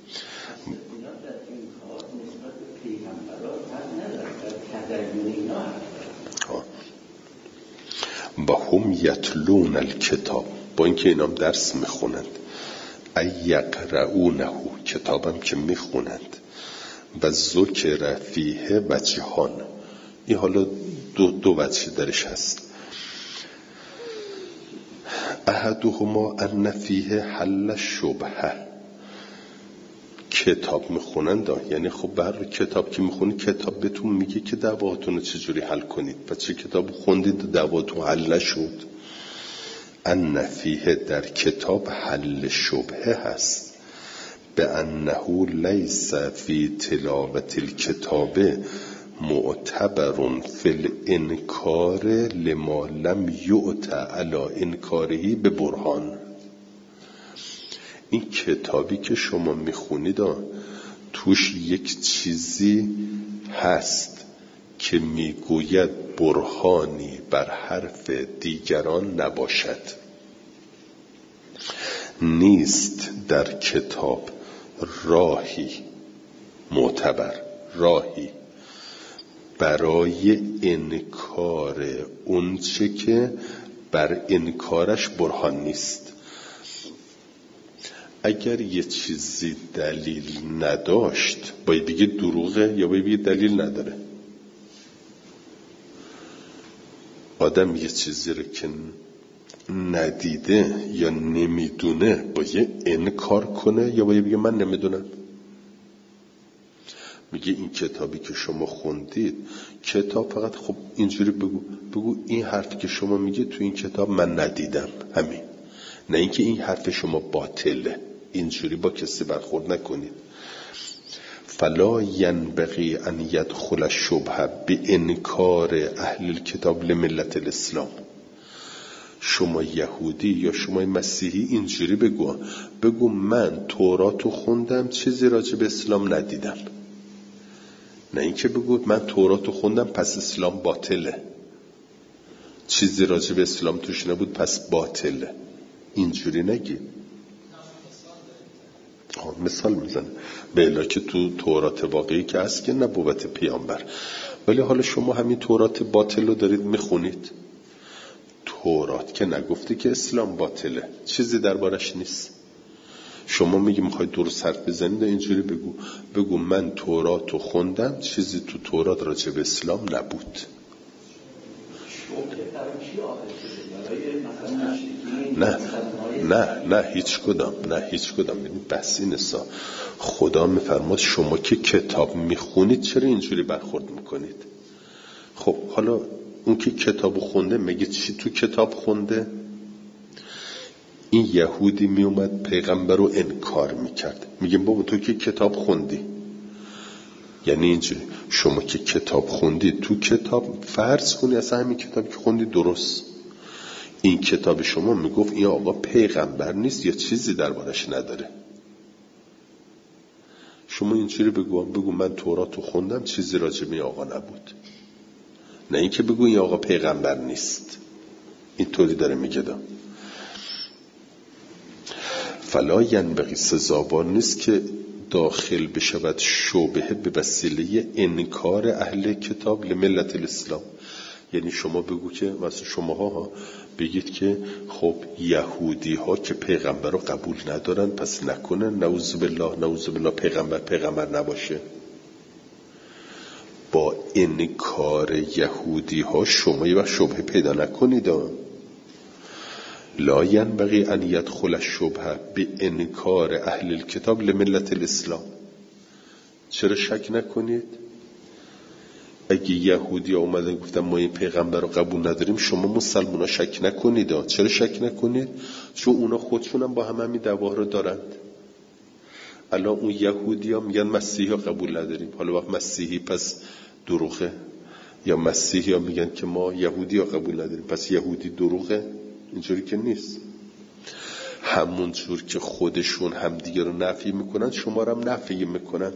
و هم یتلون الکتاب، با اینکه اینام درس میخونند، ایقرؤونه، کتابم که میخونند، و ذکر فیه وجهان، این حالا دو وجه درش هست. احدهما ان فیه حل شبهه، کتاب میخونند یعنی خب بر کتاب که میخونید کتاب بهتون میگه که دعواتون رو چجوری حل کنید، پس چه کتاب خوندید و دعواتون حل نشد. ان فیه در کتاب حل شبهه هست، به انه لیس فی تلاوت الکتاب معتبر فی الانکار لما لم یؤت علی انکاره به برهان. این کتابی که شما میخونید توش یک چیزی هست که میگوید برهانی بر حرف دیگران نباشد. نیست در کتاب راهی معتبر، راهی برای انکار اون چه که بر انکارش برهان نیست. اگر یه چیزی دلیل نداشت باید بگه دروغه یا باید بگه دلیل نداره. آدم یه چیزی رو که ندیده یا نمیدونه باید انکار کنه یا باید بگه من نمیدونم. میگه این کتابی که شما خوندید، کتاب فقط خب اینجوری بگو این حرفی که شما میگه تو این کتاب من ندیدم، همین. نه اینکه این حرف شما باطله، اینجوری با کسی برخورد نکنید. فلا ینبغی ان یدخل الشبهه بانکار اهل الکتاب لملت الاسلام. شما یهودی یا شما مسیحی اینجوری بگو من توراتو خوندم چیزی راجع به اسلام ندیدم. نه اینکه بگو من توراتو خوندم پس اسلام باطله. چیزی راجع به اسلام توش نبود پس باطله. اینجوری نگی. مثال میزنه به الا که تو تورات واقعی که هست که نبوت پیامبر، ولی حالا شما همین تورات باطل رو دارید میخونید. تورات که نگفته که اسلام باطله، چیزی دربارش نیست. شما میگی میخوای درست حرف بزنید اینجوری بگو من تورات رو خوندم، چیزی تو تورات راجع به اسلام نبود. نه هیچ کدام ببینید بحث اینسا. خدا میفرماد شما که کتاب میخونید چرا اینجوری برخورد میکنید؟ خب حالا اون که کتاب خونده میگه چی تو کتاب خونده؟ این یهودی میومد پیغمبر رو انکار میکرد، میگه بابا تو که کتاب خوندی. یعنی اینجوری شما که کتاب خوندی، تو کتاب فرض کنی اصلا همین کتاب که خوندی درست، این کتاب شما میگفت این آقا پیغمبر نیست یا چیزی دربارش نداره. شما اینجوری بگو من تورات رو خوندم، چیزی راجع به این آقا نبود. نه اینکه بگو این آقا پیغمبر نیست. اینطوری داره میگه. فلا ینبغی سزاوار نیست که داخل بشود شبهه به وسیله انکار اهل کتاب لملت الاسلام. یعنی شما بگو که مثلا شماها بگید که خب یهودی ها که پیغمبر رو قبول ندارن پس نکنن نعوذ بالله پیغمبر نباشه. با انکار یهودی ها شما یه وقت شبهه پیدا نکنید. لا ینبغی ان یدخل الشبهه به انکار اهل الکتاب لملت الاسلام. چرا شک نکنید؟ اگه یهودی ها اومدن گفتن ما این پیغمبر رو قبول نداریم، شما مسلمان ها شک نکنید. چرا شک نکنید؟ چون اونا خودشون هم با همین دعوا رو دارند. الان اون یهودی ها میگن مسیحی ها قبول نداریم، حالا وقت مسیحی پس دروغه، یا مسیحی ها میگن که ما یهودی ها قبول نداریم پس یهودی دروغه. اینجوری که نیست. همون جور که خودشون همدیگه رو نفی میکنن شما رو هم نفی میکنن.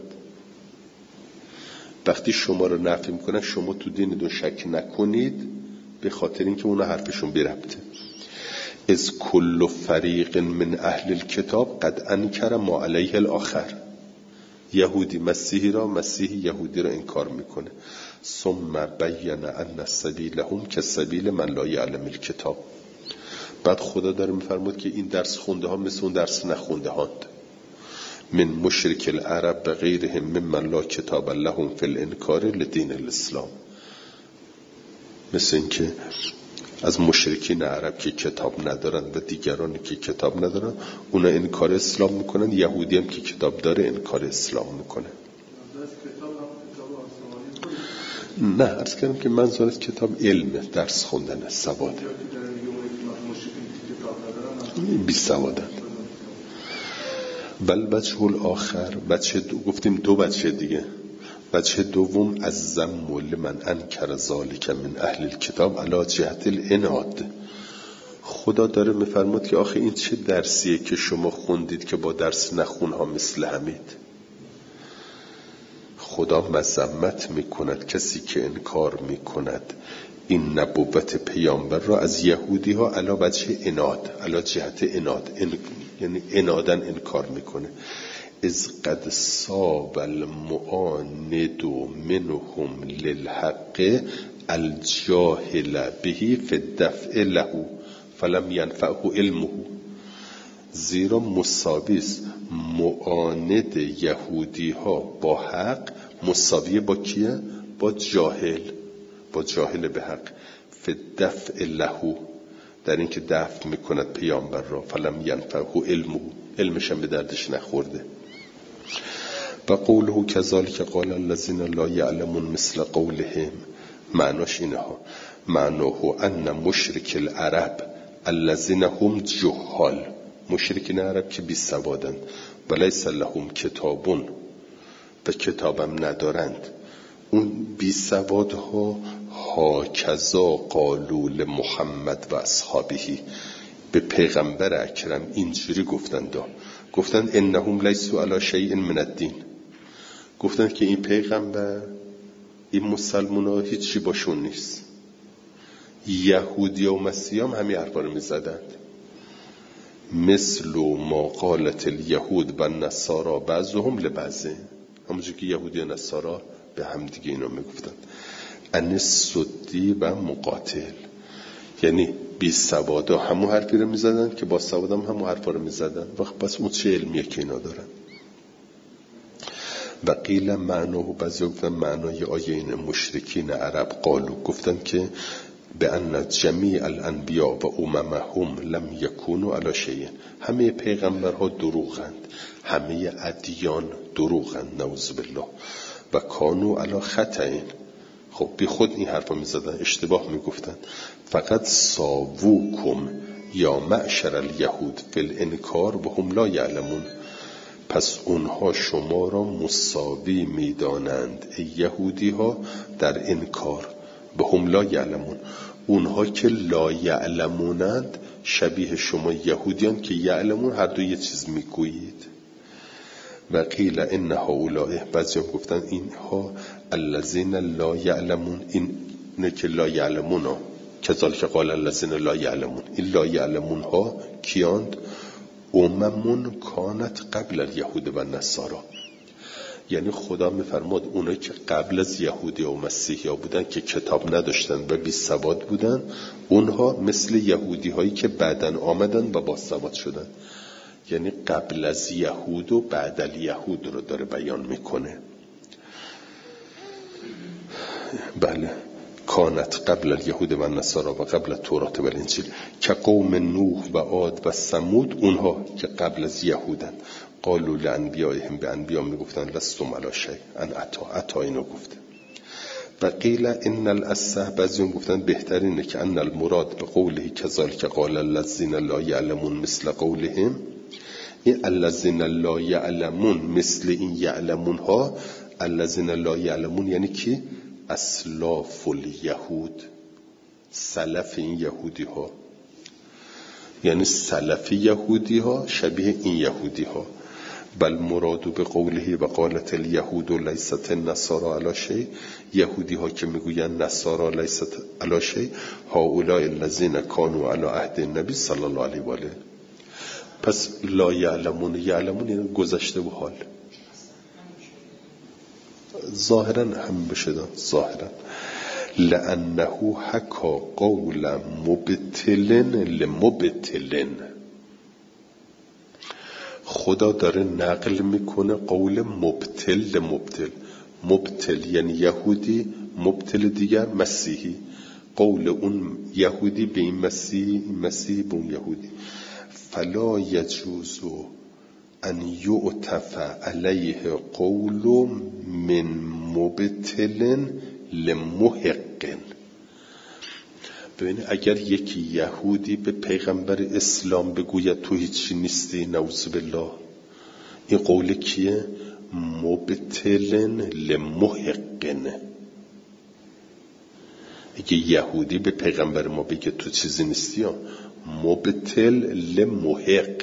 وقتی شما رو نفی میکنن شما تو دینتون شک نکنید، به خاطر اینکه اونا حرفشون بی ربطه. از کل فریق من اهل الکتاب قد انکر ما علیه الاخر. یهودی مسیحی یهودی رو انکار میکنه. ثم بین ان سبیلهم کسبیل من لا یعلم الکتاب. بعد خدا داره میفرمود که این درس خونده ها مثل اون درس نخونده هاند. من مشرک العرب به غیرهم ممن لا کتاب لهم فی الانکار لدین الاسلام. مثل این که از مشرکین عرب که کتاب ندارن و دیگران که کتاب ندارن اونا انکار اسلام میکنن، یهودی هم که کتاب داره انکار اسلام میکنه. نه عرض کردم که منظور از کتاب علم درس خوندن سواده، بی سوادن. بل وجه الاخر، گفتیم دو وجه دیگه. وجه دوم از ذم لمن انکر ذالک من اهل الکتاب علی جهت العناد. خدا داره میفرماد که آخه این چه درسیه که شما خوندید که با درس نخونها مثل همید. خدا مذمت میکند کسی که انکار میکند این نبوت پیامبر را از یهودی ها علی وجه عناد، علی جهت عناد، یعنی عنادن انکار میکنه. از قد صاب المعاند منهم للحق الجاهل به فی الدفع له فلم ینفعه علمه. زیرا مساویست معاند یهودی ها با حق مساویه با کیه؟ با جاهل به حق. فی الدفع له، در این که دفع میکند پیامبر را. فلم ینفعه علمه، علمش هم به دردش نخورده. و قوله کذالک قال الذین لا یعلمون مثل قولهم. معناش اینها، معناه ان مشرک العرب الذین هم جهال، مشرکین عرب که بی سوادند، ولیس لهم کتابون، و کتابم ندارند. اون بی سوادها هاکذا قالوا لمحمد و اصحابه، به پیغمبر اکرم اینجوری گفتند انهم لیسوا علی شیء من الدین. گفتند که این پیغمبر، این مسلمان ها هیچی باشون نیست، یهودی و مسیحی هم همین حرفا رو میزدند. مثل ما قالت الیهود و نصارا بعضهم لبعضه، همونجور که یهودی و نصارا به هم دیگه اینا میگفتن. ان سدی و مقاتل، یعنی بی سوادا همون حرفی رو میزدن که با سواد هم همون حرفا رو میزدن. وقت پس اون چه علمیه که اینا دارن؟ و قیل معناه، بعضی گفتن معنای آیه این مشرکین عرب قالو، گفتن که به ان جمیع الانبیاء و اممهم لم یکونوا علی شیء، همه پیغمبرها دروغند، همه ادیان دروغند نعوذ بالله، و کانوا علی خطأ. خب بی خود این حرفا میزدن، اشتباه میگفتن. فقط ساووکم یا معشر الیهود فی الانکار و هم لا یعلمون، پس اونها شما را مساوی میدانند ای یهودی ها در انکار، به هم لا یعلمون، اونها که لا یعلمونند شبیه شما یهودیان که یعلمون، هر دو یه چیز میگویید. و قیل ان هؤلاء، بعضی هم گفتن اینها الذین لا یعلمون، این که لا یعلمون ها، کذالک قال الذین لا یعلمون، این لا یعلمون ها کیاند؟ اممون کانت قبل الیهود و نصارا، یعنی خدا میفرماد اونایی که قبل از یهودی و مسیحی ها بودن که کتاب نداشتن و بی سواد بودن، اونها مثل یهودی هایی که بعدن آمدن و با سواد شدن. یعنی قبل از یهود و بعد الیهود رو داره بیان میکنه. بله، کانت قبل الیهود و نصارا و قبل تورات و الانجیل، که قوم نوح و عاد و ثمود، اونها که قبل از یهودن. قالوا لانبیائهم، به انبیا میگفتن لستم علی شیء، ان عطا اینو گفته. و قیل ان الاصح، بعضیون گفتن بهترینه که ان المراد به قوله کذالک قال الذین لا یعلمون مثل قولهم، این الذین لا یعلمون مثل این یعلمون ها، الذین لا یعلمون یعنی کی؟ اسلاف الیهود، سلف این یهودی ها، یعنی سلف یهودی ها شبیه این یهودی ها. بل مراد به قوله و قالت الیهود لیست النصارى علی شیء، یهودی ها که میگوین نصارا لیست علی شیء، هؤلاء الذین کانوا علی عهد النبی صلی الله علیه و آله. پس لا یعلمون، یعلمون یعنی گذشته و حال، ظاهرا هم بشدن ظاهرا. لانه حکا قول مبتلن لمبتلن، خدا داره نقل میکنه قول مبتل لمبتل. مبتل یعنی یهودی، مبتل دیگر مسیحی، قول اون یهودی به این مسیحی، این مسیحی به اون یهودی. فلا یجوز ان یعطف علیه قول من مبتل لمحق. ببینید اگر یکی یهودی به پیغمبر اسلام بگوید تو هیچی نیستی، نعوذ بالله، این قول کیه؟ مبتلن لمحقن. اگه یهودی به پیغمبر ما بگه تو چیزی نیستی، مبتل لمحق،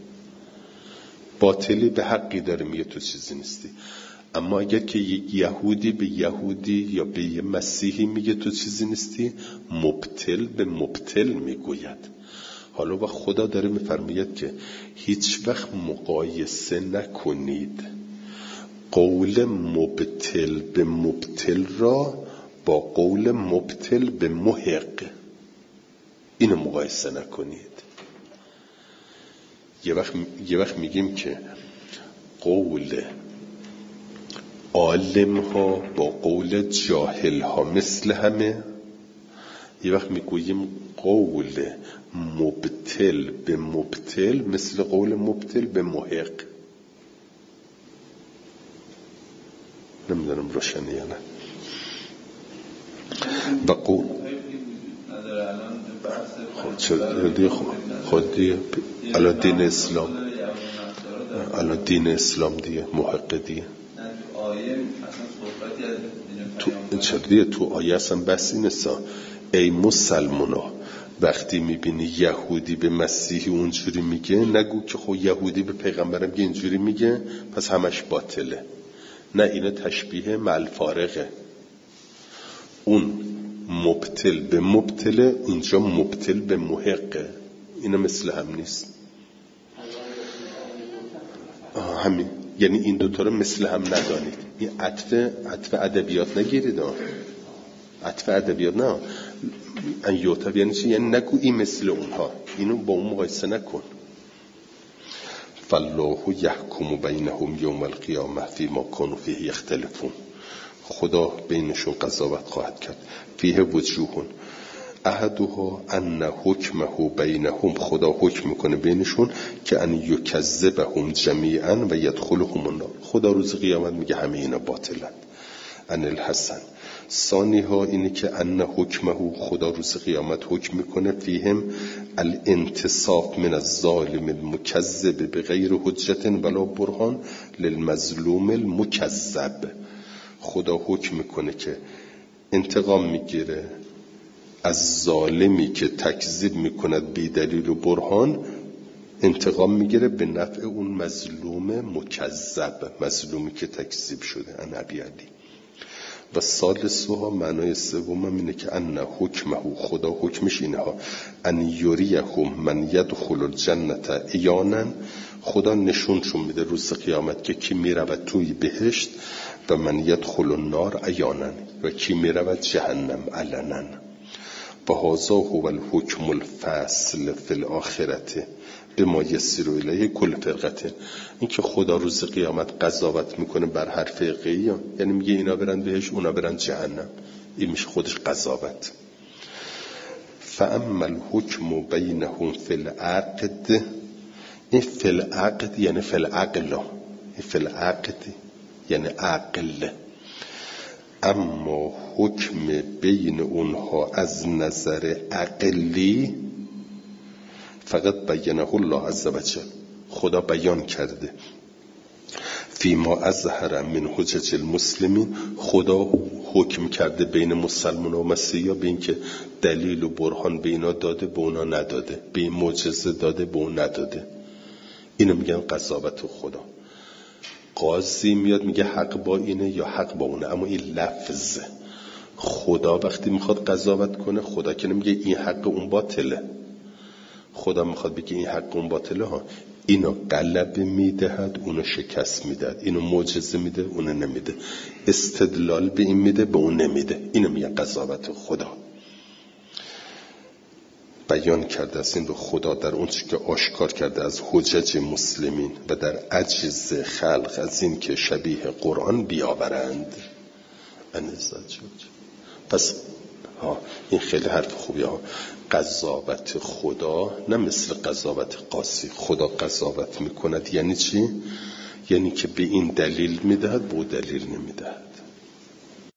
باطلی به حقی داره میگه تو چیزی نیستی. اما اگر که یهودی به یهودی یا به یه مسیحی میگه تو چیزی نیستی، مبتل به مبتل میگوید. حالا و خدا داره میفرماید که هیچ وقت مقایسه نکنید قول مبتل به مبتل را با قول مبتل به محق، اینو مقایسه نکنید. یه وقت میگیم که قول عالم ها با قول جاهل ها مثل همه، یه وقت میگوییم قول مبتل به مبتل مثل قول مبتل به محق. نمیدونم روشنه یا نه. و قول خودی الان دین اسلام، الان دین اسلام دیگه محق دیگه. تو آیه اصلا بس این است، ای مسلمونا وقتی میبینی یهودی به مسیحی اونجوری میگه، نگو که خب یهودی به پیغمبرم که اینجوری میگه پس همش باطله. نه، اینه تشبیه مع الفارقه. اون مبتل به مبتله، اینجا مبتل به محقه. اینا مثل هم نیست. همین، یعنی این دوتا رو مثل هم ندانید. این عطف ادبیات نگیرید. عطف ادبیات نه. ان یوتب یعنی چی؟ یعنی نگو این مثل اونها، اینو با اون مقایسه نکن. فالله یحکم بینهم یوم القیامه فیما کانوا فیه یختلفون. خدا بینشون قضاوت خواهد کرد. فیه وجوه احدها ان حکمه بینهم، خدا حکم میکنه بینشون که ان یکذبهم جمیعا و یدخلهم النار. خدا روز قیامت میگه همه اینا باطلند. ان الحسن ثانی ها اینه که ان حکمه، خدا روز قیامت حکم میکنه فیهم الانتصاف من الظالم المکذب بغیر حجت ولا برهان للمظلوم المکذب. خدا حکم میکنه که انتقام میگیره از ظالمی که تکذیب میکند بی دلیل و برهان، انتقام میگیره به نفع اون مظلوم مکذب، مظلومی که تکذیب شده. ان ابی علی. و ثالثها معنای سوم اینه که ان حکمه، خدا حکمش اینها ان یریهم من یدخل الجنت عیانا، خدا نشونشون میده روز قیامت که کی میرود توی بهشت و من یدخل النار عیانا و کی میرود جهنم علنا. و هذا هو الحکم الفصل فی الاخرته بما یسیر الیه کل فرقته. این که خدا روز قیامت قضاوت میکنه بر هر فرقه‌ای، یعنی میگه اینا برن بهش اونا برن جهنم، این میشه خودش قضاوت. فاما الحکم بینهم فی العقد، این فی العقد یعنی فی العقل، فی العقد یعنی عقل. اما حکم بین اونها از نظر عقلی فقط بینه الله عز وجل، خدا بیان کرده. فیما اظهر من حجج المسلمین، خدا حکم کرده بین مسلمان و مسیحا به این که دلیل و برهان به اینا داده به اونا نداده، به این معجزه داده به اون نداده. اینو میگن قضاوت خدا. قاضی میاد میگه حق با اینه یا حق با اونه، اما این لفظ خدا وقتی میخواد قضاوت کنه، خدا که نمیگه این حق اون باطله، خدا میخواد بگه این حق اون باطله ها. اینو غلبه میدهد، اونو شکست میدهد، اینو معجزه میده، اونو نمیده، استدلال به این میده، به اون نمیده. اینو میگه قضاوت خدا. بیان کرده است این رو خدا در اون چی که آشکار کرده از حجج مسلمین و در عجز خلق از این که شبیه قرآن بیاورند. پس این خیلی حرف خوبیه ها. قضاوت خدا نه مثل قضاوت قاضی. خدا قضاوت میکند یعنی چی؟ یعنی که به این دلیل میدهد، به اون دلیل نمیدهد.